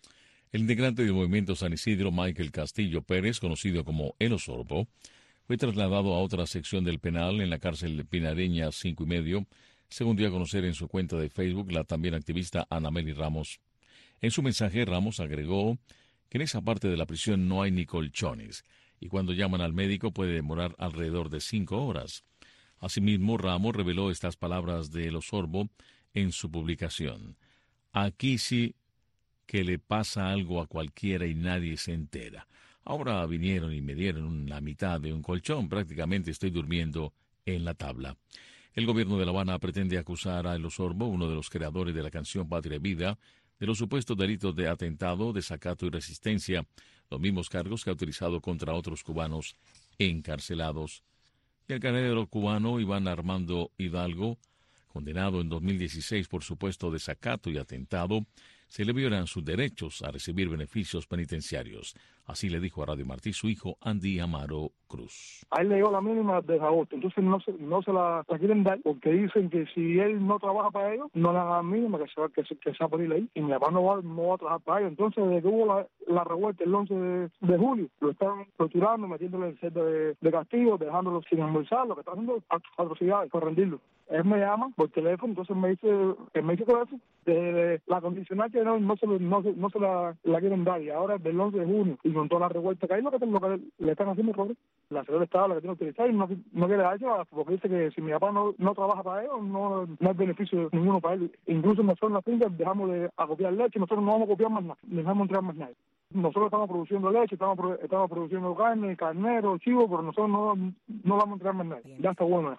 El integrante del movimiento San Isidro, Michael Castillo Pérez, conocido como El Osorbo, fue trasladado a otra sección del penal en la cárcel pinareña 5 y medio, según dio a conocer en su cuenta de Facebook la también activista Ana Meli Ramos. En su mensaje, Ramos agregó que en esa parte de la prisión no hay ni colchones, y cuando llaman al médico puede demorar alrededor de 5 horas. Asimismo, Ramos reveló estas palabras de El Osorbo en su publicación. Aquí sí que le pasa algo a cualquiera y nadie se entera. Ahora vinieron y me dieron la mitad de un colchón, prácticamente estoy durmiendo en la tabla. El gobierno de La Habana pretende acusar a El Osorbo, uno de los creadores de la canción Patria y Vida, de los supuestos delitos de atentado, desacato y resistencia, los mismos cargos que ha utilizado contra otros cubanos encarcelados. Y el canadiero cubano Iván Armando Hidalgo, condenado en 2016 por supuesto desacato y atentado, se le violan sus derechos a recibir beneficios penitenciarios. Así le dijo a Radio Martí su hijo Andy Amaro Cruz. A él le dio la mínima de agosto, entonces no se la quieren dar porque dicen que si él no trabaja para ellos, no le dan la mínima que se va a poner ahí. Y mi papá no va a trabajar para ellos. Entonces, desde que hubo la revuelta el 11 de julio, lo están torturando, metiéndole en celda de castigo, dejándolo sin almorzar, lo que está haciendo atrocidades por rendirlo. Él me llama por teléfono, entonces me dice todo eso, de la condicional que no se la quieren dar, y ahora del 11 de junio, y con toda la revuelta que hay, lo que le están haciendo, Robert, la Secretaría de Estado la que tiene que utilizar, y no quiere dar eso, porque dice que si mi papá no trabaja para ellos, no hay beneficio ninguno para él. Incluso nosotros en la finca dejamos de acopiar leche, nosotros no vamos a copiar más nada, ni vamos a entrar más nada. Nosotros estamos produciendo leche, estamos produciendo carne, carnero, chivo, pero nosotros no vamos a entrar más nada. Ya está bueno.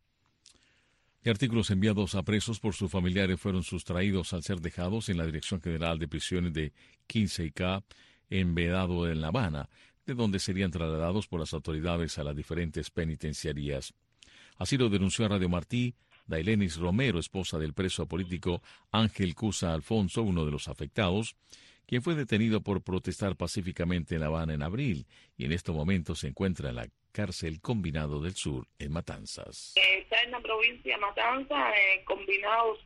Y artículos enviados a presos por sus familiares fueron sustraídos al ser dejados en la Dirección General de Prisiones de 15K en Vedado, en La Habana, de donde serían trasladados por las autoridades a las diferentes penitenciarías. Así lo denunció a Radio Martí Dailenis Romero, esposa del preso político Ángel Cusa Alfonso, uno de los afectados, quien fue detenido por protestar pacíficamente en La Habana en abril y en estos momentos se encuentra en la cárcel Combinado del Sur en Matanzas. Está en la provincia de Matanzas, Combinado Sur.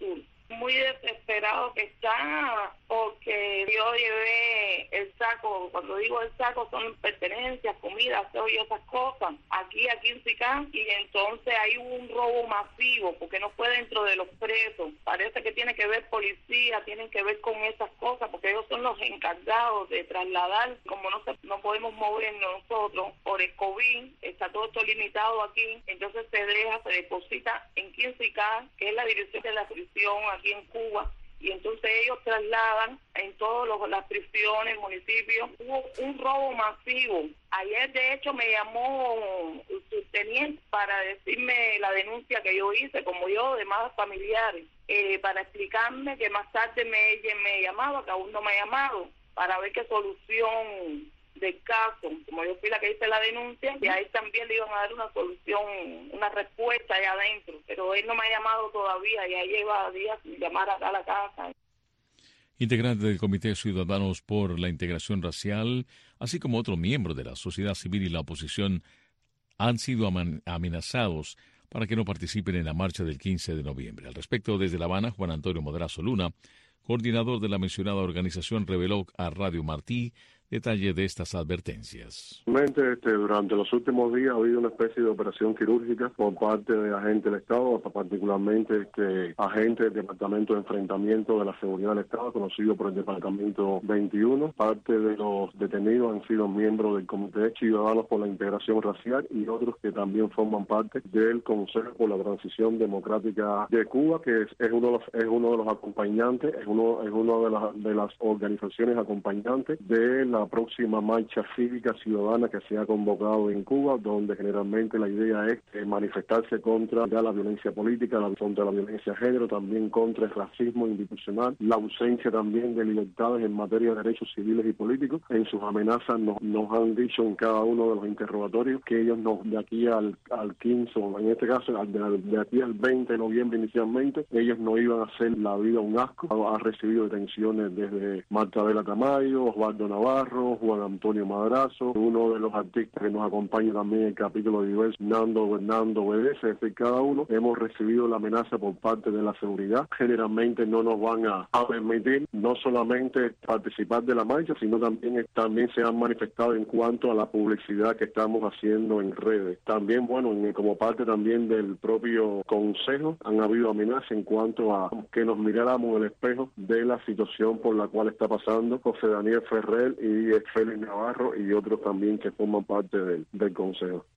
muy desesperado que está porque yo llevé el saco, cuando digo el saco son pertenencias, comida, aseo y esas cosas, aquí a Quinzicán, y entonces hay un robo masivo porque no fue dentro de los presos. Parece que tiene que ver policía, tienen que ver con esas cosas porque ellos son los encargados de trasladar, como no podemos movernos nosotros por el COVID, está todo esto limitado aquí, entonces se deposita en Quinzicán, que es la dirección de la prisión aquí en Cuba, y entonces ellos trasladan en todas las prisiones, municipios. Hubo un robo masivo. Ayer, de hecho, me llamó el subteniente para decirme la denuncia que yo hice, como yo, de más familiares, para explicarme que más tarde me llamaba, que aún no me ha llamado, para ver qué solución del caso, como yo fui la que hice la denuncia, y a él también le iban a dar una solución, una respuesta allá adentro, pero él no me ha llamado todavía, ya lleva días sin llamar acá a la casa. Integrante del Comité Ciudadanos por la Integración Racial, así como otros miembros de la sociedad civil y la oposición, han sido amenazados para que no participen en la marcha del 15 de noviembre. Al respecto, desde La Habana, Juan Antonio Modrazo Luna, coordinador de la mencionada organización, reveló a Radio Martí detalle de estas advertencias. Durante los últimos días ha habido una especie de operación quirúrgica por parte de agentes del Estado, particularmente agentes del Departamento de Enfrentamiento de la Seguridad del Estado, conocido por el Departamento 21. Parte de los detenidos han sido miembros del Comité Ciudadanos por la Integración Racial y otros que también forman parte del Consejo por la Transición Democrática de Cuba, que es uno de los acompañantes, es una de las organizaciones acompañantes de la próxima marcha cívica ciudadana que se ha convocado en Cuba, donde generalmente la idea es manifestarse contra la violencia política, contra la violencia de género, también contra el racismo institucional, la ausencia también de libertades en materia de derechos civiles y políticos. En sus amenazas nos han dicho en cada uno de los interrogatorios que ellos de aquí al 15, o en este caso de aquí al 20 de noviembre inicialmente, ellos no iban a hacer la vida un asco. Ha recibido detenciones desde Marta Vela Tamayo, Osvaldo Navarro, Juan Antonio Madrazo, uno de los artistas que nos acompaña también en el capítulo de diverso, Nando Obedece. Es decir, cada uno hemos recibido la amenaza por parte de la seguridad. Generalmente no nos van a permitir no solamente participar de la marcha, sino también se han manifestado en cuanto a la publicidad que estamos haciendo en redes. También, como parte también del propio Consejo, han habido amenazas en cuanto a que nos miráramos en el espejo de la situación por la cual está pasando José Daniel Ferrer y Félix Navarro y otros también que forman parte del Consejo.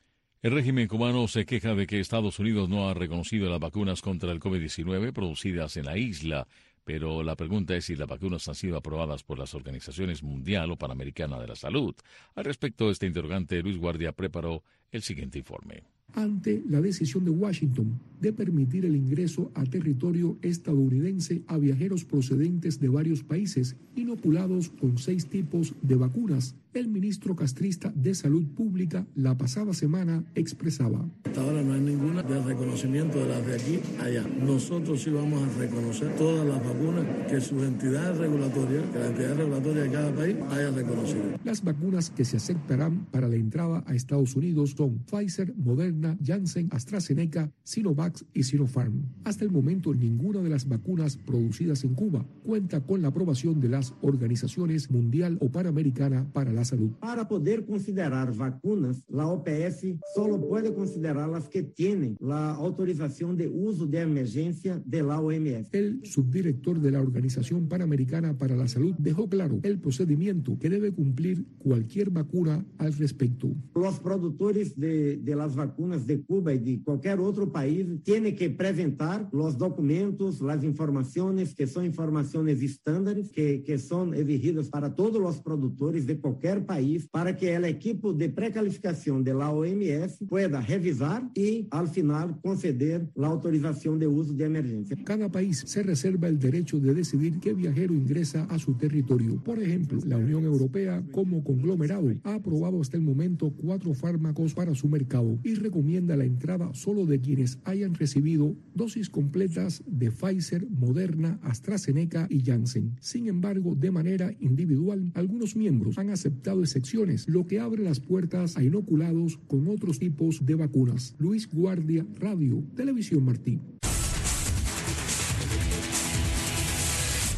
El régimen cubano se queja de que Estados Unidos no ha reconocido las vacunas contra el COVID-19 producidas en la isla, pero la pregunta es si las vacunas han sido aprobadas por las organizaciones Mundial o Panamericana de la Salud. Al respecto, este interrogante, Luis Guardia preparó el siguiente informe. Ante la decisión de Washington de permitir el ingreso a territorio estadounidense a viajeros procedentes de varios países inoculados con 6 tipos de vacunas, el ministro castrista de Salud Pública la pasada semana expresaba: hasta ahora no hay ninguna de reconocimiento de las de aquí allá. Nosotros sí vamos a reconocer todas las vacunas que sus entidades regulatorias, que la entidad regulatoria de cada país haya reconocido. Las vacunas que se aceptarán para la entrada a Estados Unidos son Pfizer, Moderna, Janssen, AstraZeneca, Sinovac y Sinopharm. Hasta el momento, ninguna de las vacunas producidas en Cuba cuenta con la aprobación de las organizaciones Mundial o Panamericana para la Salud. Para poder considerar vacunas, la OPS solo puede considerar las que tienen la autorización de uso de emergencia de la OMS. El subdirector de la Organización Panamericana para la Salud dejó claro el procedimiento que debe cumplir cualquier vacuna al respecto. Los productores de las vacunas de Cuba y de cualquier otro país tienen que presentar los documentos, las informaciones que son informaciones estándares que son exigidas para todos los productores de cualquier país, para que el equipo de precalificación de la OMS pueda revisar y al final conceder la autorización de uso de emergencia. Cada país se reserva el derecho de decidir qué viajero ingresa a su territorio. Por ejemplo, la Unión Europea, como conglomerado, ha aprobado hasta el momento 4 fármacos para su mercado y recomienda la entrada solo de quienes hayan recibido dosis completas de Pfizer, Moderna, AstraZeneca y Janssen. Sin embargo, de manera individual, algunos miembros han aceptado excepciones, lo que abre las puertas a inoculados con otros tipos de vacunas. Luis Guardia, Radio, Televisión Martí.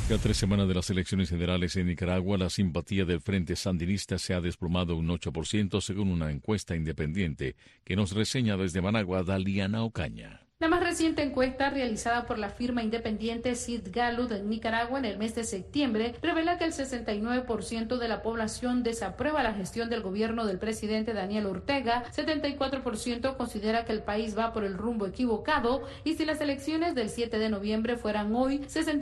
A 3 semanas de las elecciones generales en Nicaragua, la simpatía del Frente Sandinista se ha desplomado un 8% según una encuesta independiente que nos reseña desde Managua Daliana Ocaña. La más reciente encuesta realizada por la firma independiente Sid Gallup en Nicaragua en el mes de septiembre revela que el 69% de la población desaprueba la gestión del gobierno del presidente Daniel Ortega, 74% considera que el país va por el rumbo equivocado y si las elecciones del 7 de noviembre fueran hoy,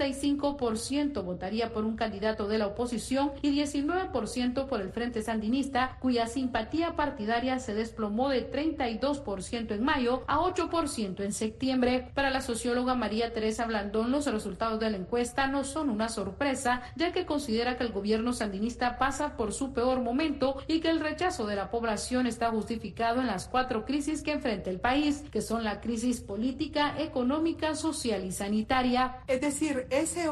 65% votaría por un candidato de la oposición y 19% por el Frente Sandinista, cuya simpatía partidaria se desplomó de 32% en mayo a 8% en septiembre. Para la socióloga María Teresa Blandón, los resultados de la encuesta no son una sorpresa, ya que considera que el gobierno sandinista pasa por su peor momento y que el rechazo de la población está justificado en las 4 crisis que enfrenta el país, que son la crisis política, económica, social y sanitaria. Es decir, ese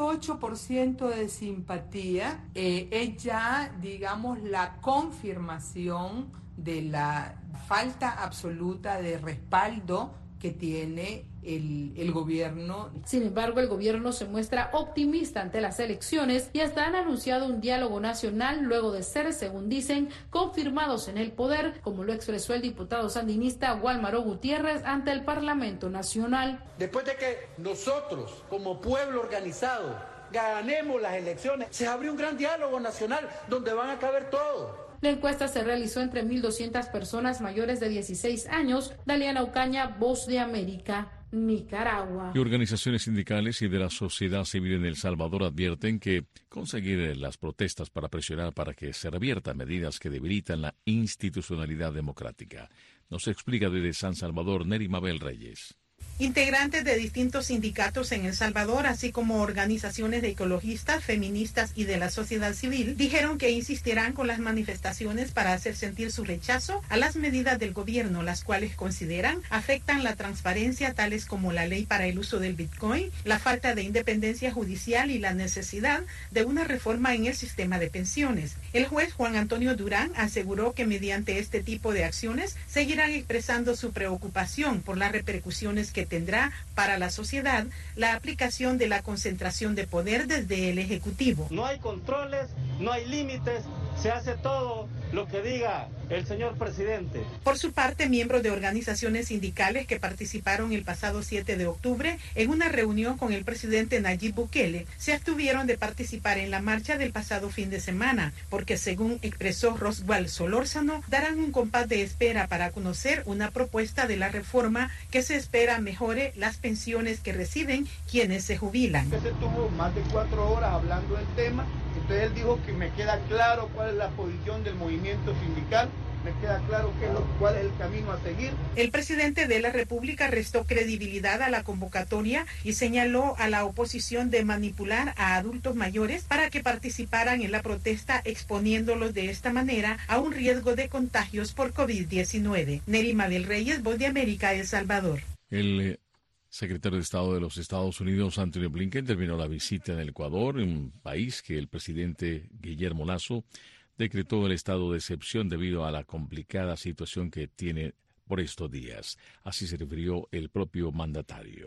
8% de simpatía es ya, digamos, la confirmación de la falta absoluta de respaldo que tiene el gobierno. Sin embargo, el gobierno se muestra optimista ante las elecciones y hasta han anunciado un diálogo nacional luego de ser, según dicen, confirmados en el poder, como lo expresó el diputado sandinista Guálmaro Gutiérrez ante el Parlamento Nacional. Después de que nosotros, como pueblo organizado, ganemos las elecciones, se abrió un gran diálogo nacional donde van a caber todos. La encuesta se realizó entre 1.200 personas mayores de 16 años. Daliana Ocaña, Voz de América, Nicaragua. Y organizaciones sindicales y de la sociedad civil en El Salvador advierten que conseguir las protestas para presionar para que se reviertan medidas que debilitan la institucionalidad democrática. Nos explica desde San Salvador Neri Mabel Reyes. Integrantes de distintos sindicatos en El Salvador, así como organizaciones de ecologistas, feministas y de la sociedad civil, dijeron que insistirán con las manifestaciones para hacer sentir su rechazo a las medidas del gobierno, las cuales consideran afectan la transparencia, tales como la ley para el uso del Bitcoin, la falta de independencia judicial y la necesidad de una reforma en el sistema de pensiones. El juez Juan Antonio Durán aseguró que mediante este tipo de acciones seguirán expresando su preocupación por las repercusiones que tendrá para la sociedad la aplicación de la concentración de poder desde el Ejecutivo. No hay controles, no hay límites, se hace todo lo que diga el señor presidente. Por su parte, miembros de organizaciones sindicales que participaron el pasado 7 de octubre en una reunión con el presidente Nayib Bukele se abstuvieron de participar en la marcha del pasado fin de semana, porque según expresó Roswell Solórzano, darán un compás de espera para conocer una propuesta de la reforma que se espera mejore las pensiones que reciben quienes se jubilan. Se tuvo más de 4 horas hablando del tema, entonces él dijo que me queda claro cuál es la posición del movimiento sindical, me queda claro cuál es el camino a seguir. El presidente de la República restó credibilidad a la convocatoria y señaló a la oposición de manipular a adultos mayores para que participaran en la protesta, exponiéndolos de esta manera a un riesgo de contagios por COVID-19. Neri Mabel Reyes, Voz de América, El Salvador. El secretario de Estado de los Estados Unidos, Anthony Blinken, terminó la visita en el Ecuador, un país que el presidente Guillermo Lasso decretó el estado de excepción debido a la complicada situación que tiene por estos días. Así se refirió el propio mandatario.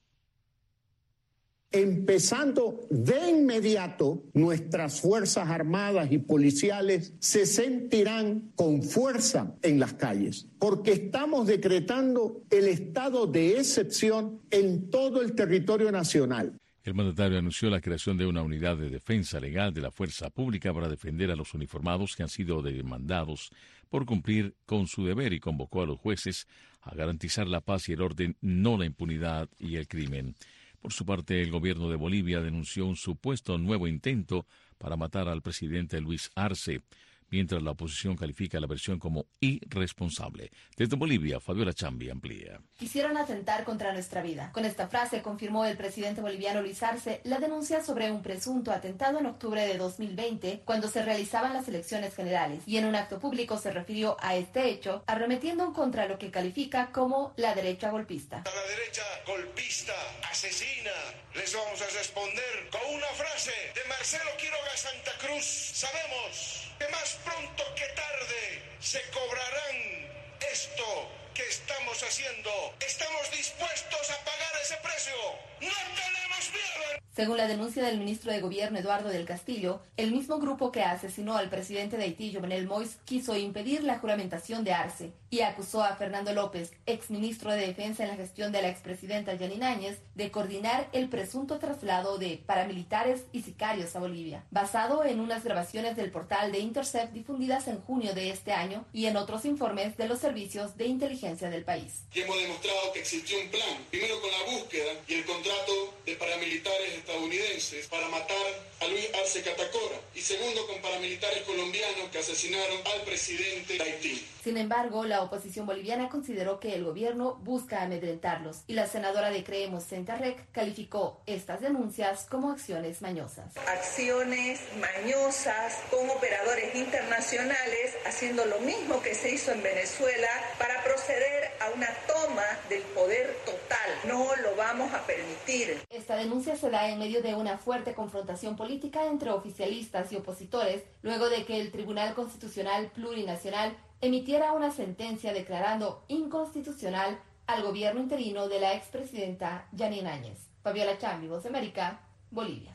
Empezando de inmediato, nuestras Fuerzas Armadas y policiales se sentirán con fuerza en las calles, porque estamos decretando el estado de excepción en todo el territorio nacional. El mandatario anunció la creación de una unidad de defensa legal de la fuerza pública para defender a los uniformados que han sido demandados por cumplir con su deber y convocó a los jueces a garantizar la paz y el orden, no la impunidad y el crimen. Por su parte, el gobierno de Bolivia denunció un supuesto nuevo intento para matar al presidente Luis Arce, mientras la oposición califica la versión como irresponsable. Desde Bolivia, Fabiola Chambi amplía. Quisieron atentar contra nuestra vida. Con esta frase confirmó el presidente boliviano Luis Arce la denuncia sobre un presunto atentado en octubre de 2020, cuando se realizaban las elecciones generales, y en un acto público se refirió a este hecho, arremetiendo contra lo que califica como la derecha golpista. A la derecha golpista, asesina, les vamos a responder con una frase de Marcelo Quiroga Santa Cruz. Sabemos que más pronto que tarde se cobrarán esto que estamos haciendo. Estamos dispuestos a pagar ese precio. No tenemos miedo. Según la denuncia del ministro de Gobierno Eduardo del Castillo, el mismo grupo que asesinó al presidente de Haití, Jovenel Moïse, quiso impedir la juramentación de Arce y acusó a Fernando López, exministro de Defensa en la gestión de la expresidenta Janine Áñez, de coordinar el presunto traslado de paramilitares y sicarios a Bolivia, basado en unas grabaciones del portal de Intercept difundidas en junio de este año y en otros informes de los servicios de inteligencia del país. Y hemos demostrado que existió un plan, primero con la búsqueda y el contrato de paramilitares estadounidenses para matar a Luis Arce Catacora, y segundo con paramilitares colombianos que asesinaron al presidente de Haití. Sin embargo, la oposición boliviana consideró que el gobierno busca amedrentarlos y la senadora de Creemos, Senta Rec, calificó estas denuncias como acciones mañosas. Acciones mañosas con operadores internacionales haciendo lo mismo que se hizo en Venezuela para proceder a una toma del poder total. No lo vamos a permitir. Esta denuncia se da en medio de una fuerte confrontación política entre oficialistas y opositores, luego de que el Tribunal Constitucional Plurinacional emitiera una sentencia declarando inconstitucional al gobierno interino de la expresidenta Janine Áñez. Fabiola Chambi, Voz de América, Bolivia.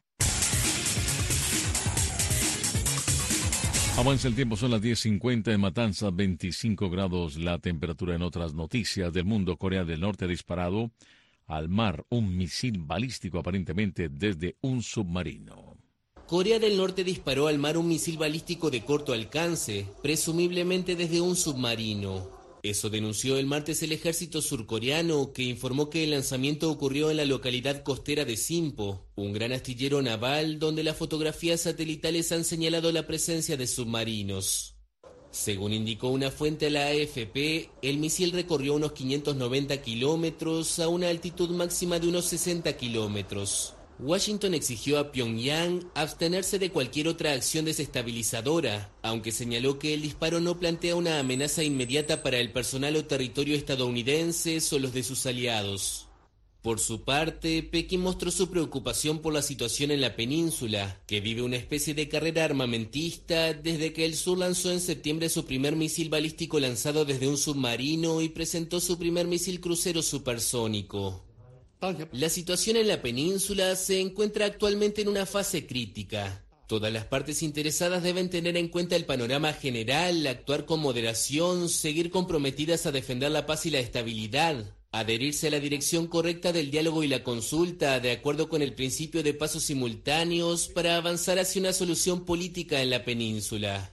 Avanza el tiempo, son las 10:50 en Matanzas, 25 grados la temperatura. En otras noticias del mundo, Corea del Norte ha disparado al mar un misil balístico aparentemente desde un submarino. Corea del Norte disparó al mar un misil balístico de corto alcance, presumiblemente desde un submarino. Eso denunció el martes el ejército surcoreano, que informó que el lanzamiento ocurrió en la localidad costera de Sinpo, un gran astillero naval donde las fotografías satelitales han señalado la presencia de submarinos. Según indicó una fuente a la AFP, el misil recorrió unos 590 kilómetros a una altitud máxima de unos 60 kilómetros. Washington exigió a Pyongyang abstenerse de cualquier otra acción desestabilizadora, aunque señaló que el disparo no plantea una amenaza inmediata para el personal o territorio estadounidenses o los de sus aliados. Por su parte, Pekín mostró su preocupación por la situación en la península, que vive una especie de carrera armamentista desde que el sur lanzó en septiembre su primer misil balístico lanzado desde un submarino y presentó su primer misil crucero supersónico. La situación en la península se encuentra actualmente en una fase crítica. Todas las partes interesadas deben tener en cuenta el panorama general, actuar con moderación, seguir comprometidas a defender la paz y la estabilidad, adherirse a la dirección correcta del diálogo y la consulta, de acuerdo con el principio de pasos simultáneos, para avanzar hacia una solución política en la península.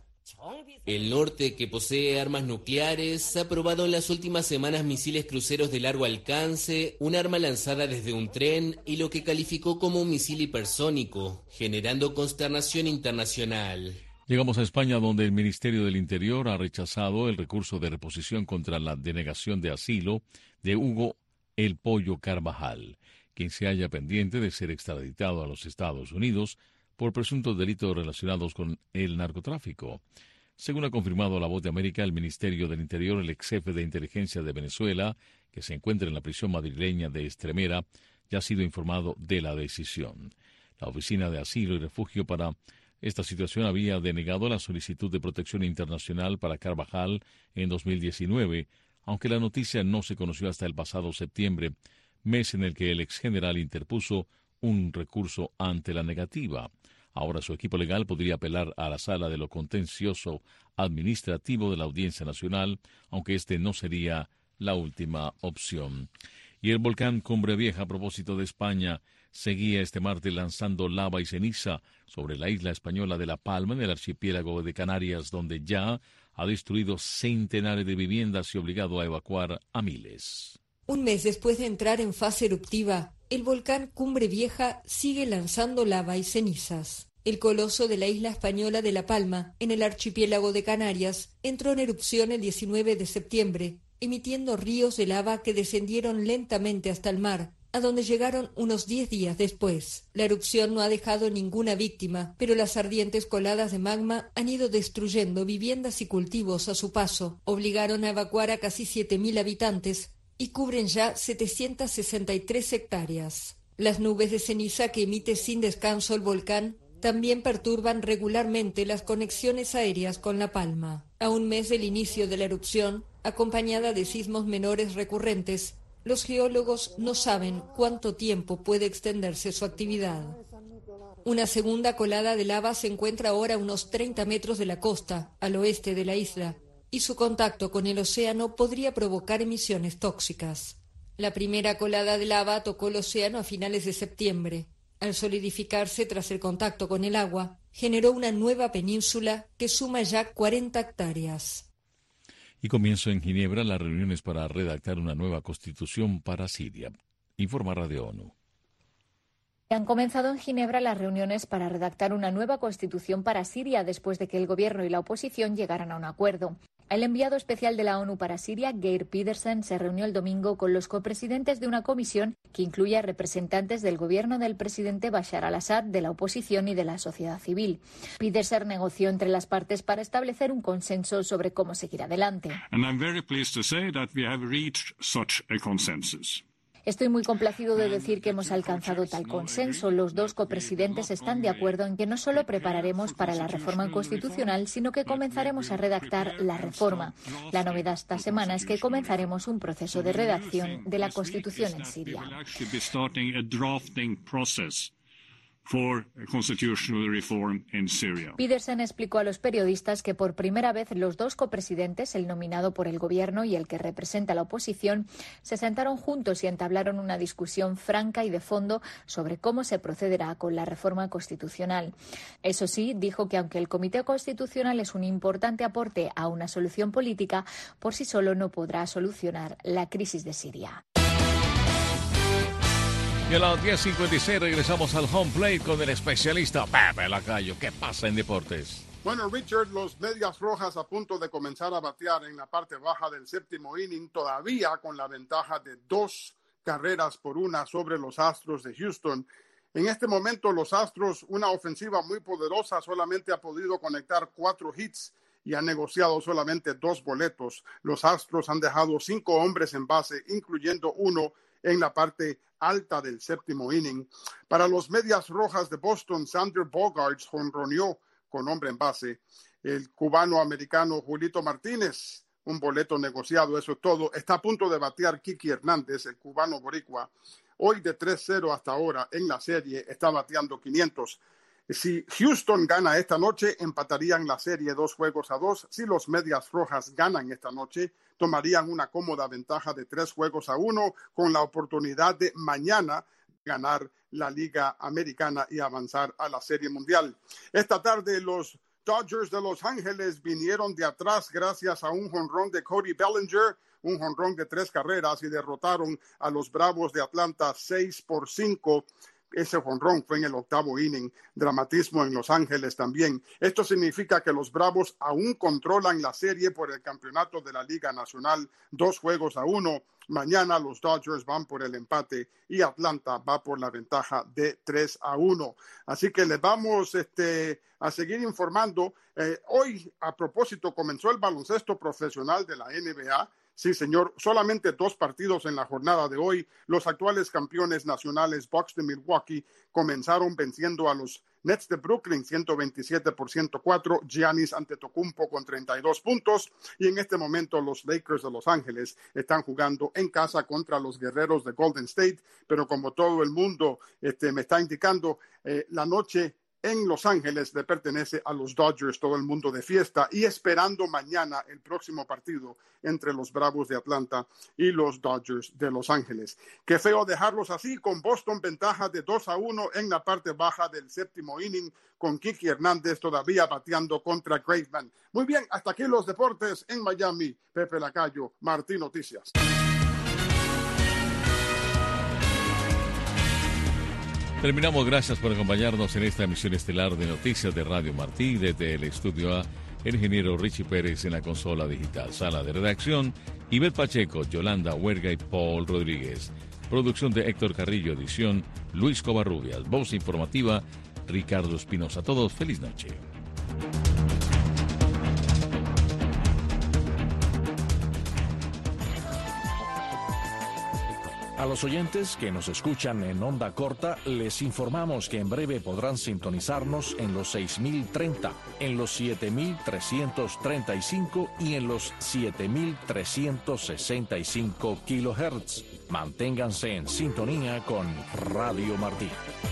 El norte, que posee armas nucleares, ha probado en las últimas semanas misiles cruceros de largo alcance, un arma lanzada desde un tren y lo que calificó como un misil hipersónico, generando consternación internacional. Llegamos a España, donde el Ministerio del Interior ha rechazado el recurso de reposición contra la denegación de asilo de Hugo El Pollo Carvajal, quien se halla pendiente de ser extraditado a los Estados Unidos por presuntos delitos relacionados con el narcotráfico. Según ha confirmado La Voz de América, el Ministerio del Interior, el ex jefe de inteligencia de Venezuela, que se encuentra en la prisión madrileña de Estremera, ya ha sido informado de la decisión. La Oficina de Asilo y Refugio para esta situación había denegado la solicitud de protección internacional para Carvajal en 2019, aunque la noticia no se conoció hasta el pasado septiembre, mes en el que el ex general interpuso un recurso ante la negativa. Ahora su equipo legal podría apelar a la Sala de lo Contencioso Administrativo de la Audiencia Nacional, aunque este no sería la última opción. Y el volcán Cumbre Vieja, a propósito de España, seguía este martes lanzando lava y ceniza sobre la isla española de La Palma, en el archipiélago de Canarias, donde ya ha destruido centenares de viviendas y obligado a evacuar a miles. Un mes después de entrar en fase eruptiva, el volcán Cumbre Vieja sigue lanzando lava y cenizas. El coloso de la isla española de La Palma, en el archipiélago de Canarias, entró en erupción el 19 de septiembre, emitiendo ríos de lava que descendieron lentamente hasta el mar, a donde llegaron unos 10 días después. La erupción no ha dejado ninguna víctima, pero las ardientes coladas de magma han ido destruyendo viviendas y cultivos a su paso, obligaron a evacuar a casi 7.000 habitantes, y cubren ya 763 hectáreas. Las nubes de ceniza que emite sin descanso el volcán también perturban regularmente las conexiones aéreas con La Palma. A un mes del inicio de la erupción, acompañada de sismos menores recurrentes, Los geólogos no saben cuánto tiempo puede extenderse su actividad. Una segunda colada de lava se encuentra ahora a unos 30 metros de la costa, al oeste de la isla, y su contacto con el océano podría provocar emisiones tóxicas. La primera colada de lava tocó el océano a finales de septiembre. Al solidificarse tras el contacto con el agua, generó una nueva península que suma ya 40 hectáreas. Y comienza en Ginebra las reuniones para redactar una nueva constitución para Siria. Informa Radio ONU. Han comenzado en Ginebra las reuniones para redactar una nueva constitución para Siria después de que el gobierno y la oposición llegaran a un acuerdo. El enviado especial de la ONU para Siria, Geir Pedersen, se reunió el domingo con los copresidentes de una comisión que incluye a representantes del gobierno del presidente Bashar al-Assad, de la oposición y de la sociedad civil. Pedersen negoció entre las partes para establecer un consenso sobre cómo seguir adelante. Estoy muy complacido de decir que hemos alcanzado tal consenso. Los dos copresidentes están de acuerdo en que no solo prepararemos para la reforma constitucional, sino que comenzaremos a redactar la reforma. La novedad esta semana es que comenzaremos un proceso de redacción de la Constitución en Siria. Pedersen explicó a los periodistas que por primera vez los dos copresidentes, el nominado por el gobierno y el que representa a la oposición, se sentaron juntos y entablaron una discusión franca y de fondo sobre cómo se procederá con la reforma constitucional. Eso sí, dijo que aunque el Comité Constitucional es un importante aporte a una solución política, por sí solo no podrá solucionar la crisis de Siria. Y a las 10:56 regresamos al home plate con el especialista Pepe Lacayo. ¿Qué pasa en deportes? Bueno, Richard, los Medias Rojas a punto de comenzar a batear en la parte baja del séptimo inning, todavía con la ventaja de 2 carreras por 1 sobre los Astros de Houston. En este momento, los Astros, una ofensiva muy poderosa, solamente ha podido conectar 4 hits y ha negociado solamente 2 boletos. Los Astros han dejado 5 hombres en base, incluyendo 1 en la parte alta del séptimo inning. Para los Medias Rojas de Boston, Xander Bogaerts jonroneó con hombre en base. El cubano-americano Julito Martínez, un boleto negociado, eso es todo. Está a punto de batear Kiki Hernández, el cubano boricua. Hoy de 3-0 hasta ahora en la serie está bateando 500. Si Houston gana esta noche, empatarían la serie 2-2. Si los Medias Rojas ganan esta noche, tomarían una cómoda ventaja de 3-1 con la oportunidad de mañana ganar la Liga Americana y avanzar a la Serie Mundial. Esta tarde los Dodgers de Los Ángeles vinieron de atrás gracias a un jonrón de Cody Bellinger, un jonrón de 3 carreras y derrotaron a los Bravos de Atlanta 6-5. Ese jonrón fue en el 8º inning. Dramatismo en Los Ángeles también. Esto significa que los Bravos aún controlan la serie por el campeonato de la Liga Nacional 2-1. Mañana los Dodgers van por el empate y Atlanta va por la ventaja de 3-1. Así que les vamos a seguir informando. Hoy, a propósito, comenzó el baloncesto profesional de la NBA. Sí, señor, solamente 2 partidos en la jornada de hoy. Los actuales campeones nacionales Bucks de Milwaukee comenzaron venciendo a los Nets de Brooklyn 127-104, Giannis Antetokounmpo con 32 puntos y en este momento los Lakers de Los Ángeles están jugando en casa contra los Guerreros de Golden State, pero como todo el mundo me está indicando, la noche en Los Ángeles le pertenece a los Dodgers, todo el mundo de fiesta y esperando mañana el próximo partido entre los Bravos de Atlanta y los Dodgers de Los Ángeles. Qué feo dejarlos así, con Boston ventaja de 2-1 en la parte baja del séptimo inning, con Kiki Hernández todavía bateando contra Graveman. Muy bien, hasta aquí los deportes en Miami. Pepe Lacayo, Martín Noticias. Terminamos, gracias por acompañarnos en esta emisión estelar de Noticias de Radio Martí. Desde el estudio A, el ingeniero Richie Pérez en la consola digital. Sala de redacción, Ibel Pacheco, Yolanda Huerga y Paul Rodríguez. Producción de Héctor Carrillo, edición Luis Covarrubias. Voz informativa, Ricardo Espinosa. Todos, feliz noche. A los oyentes que nos escuchan en onda corta, les informamos que en breve podrán sintonizarnos en los 6030, en los 7335 y en los 7365 kHz. Manténganse en sintonía con Radio Martí.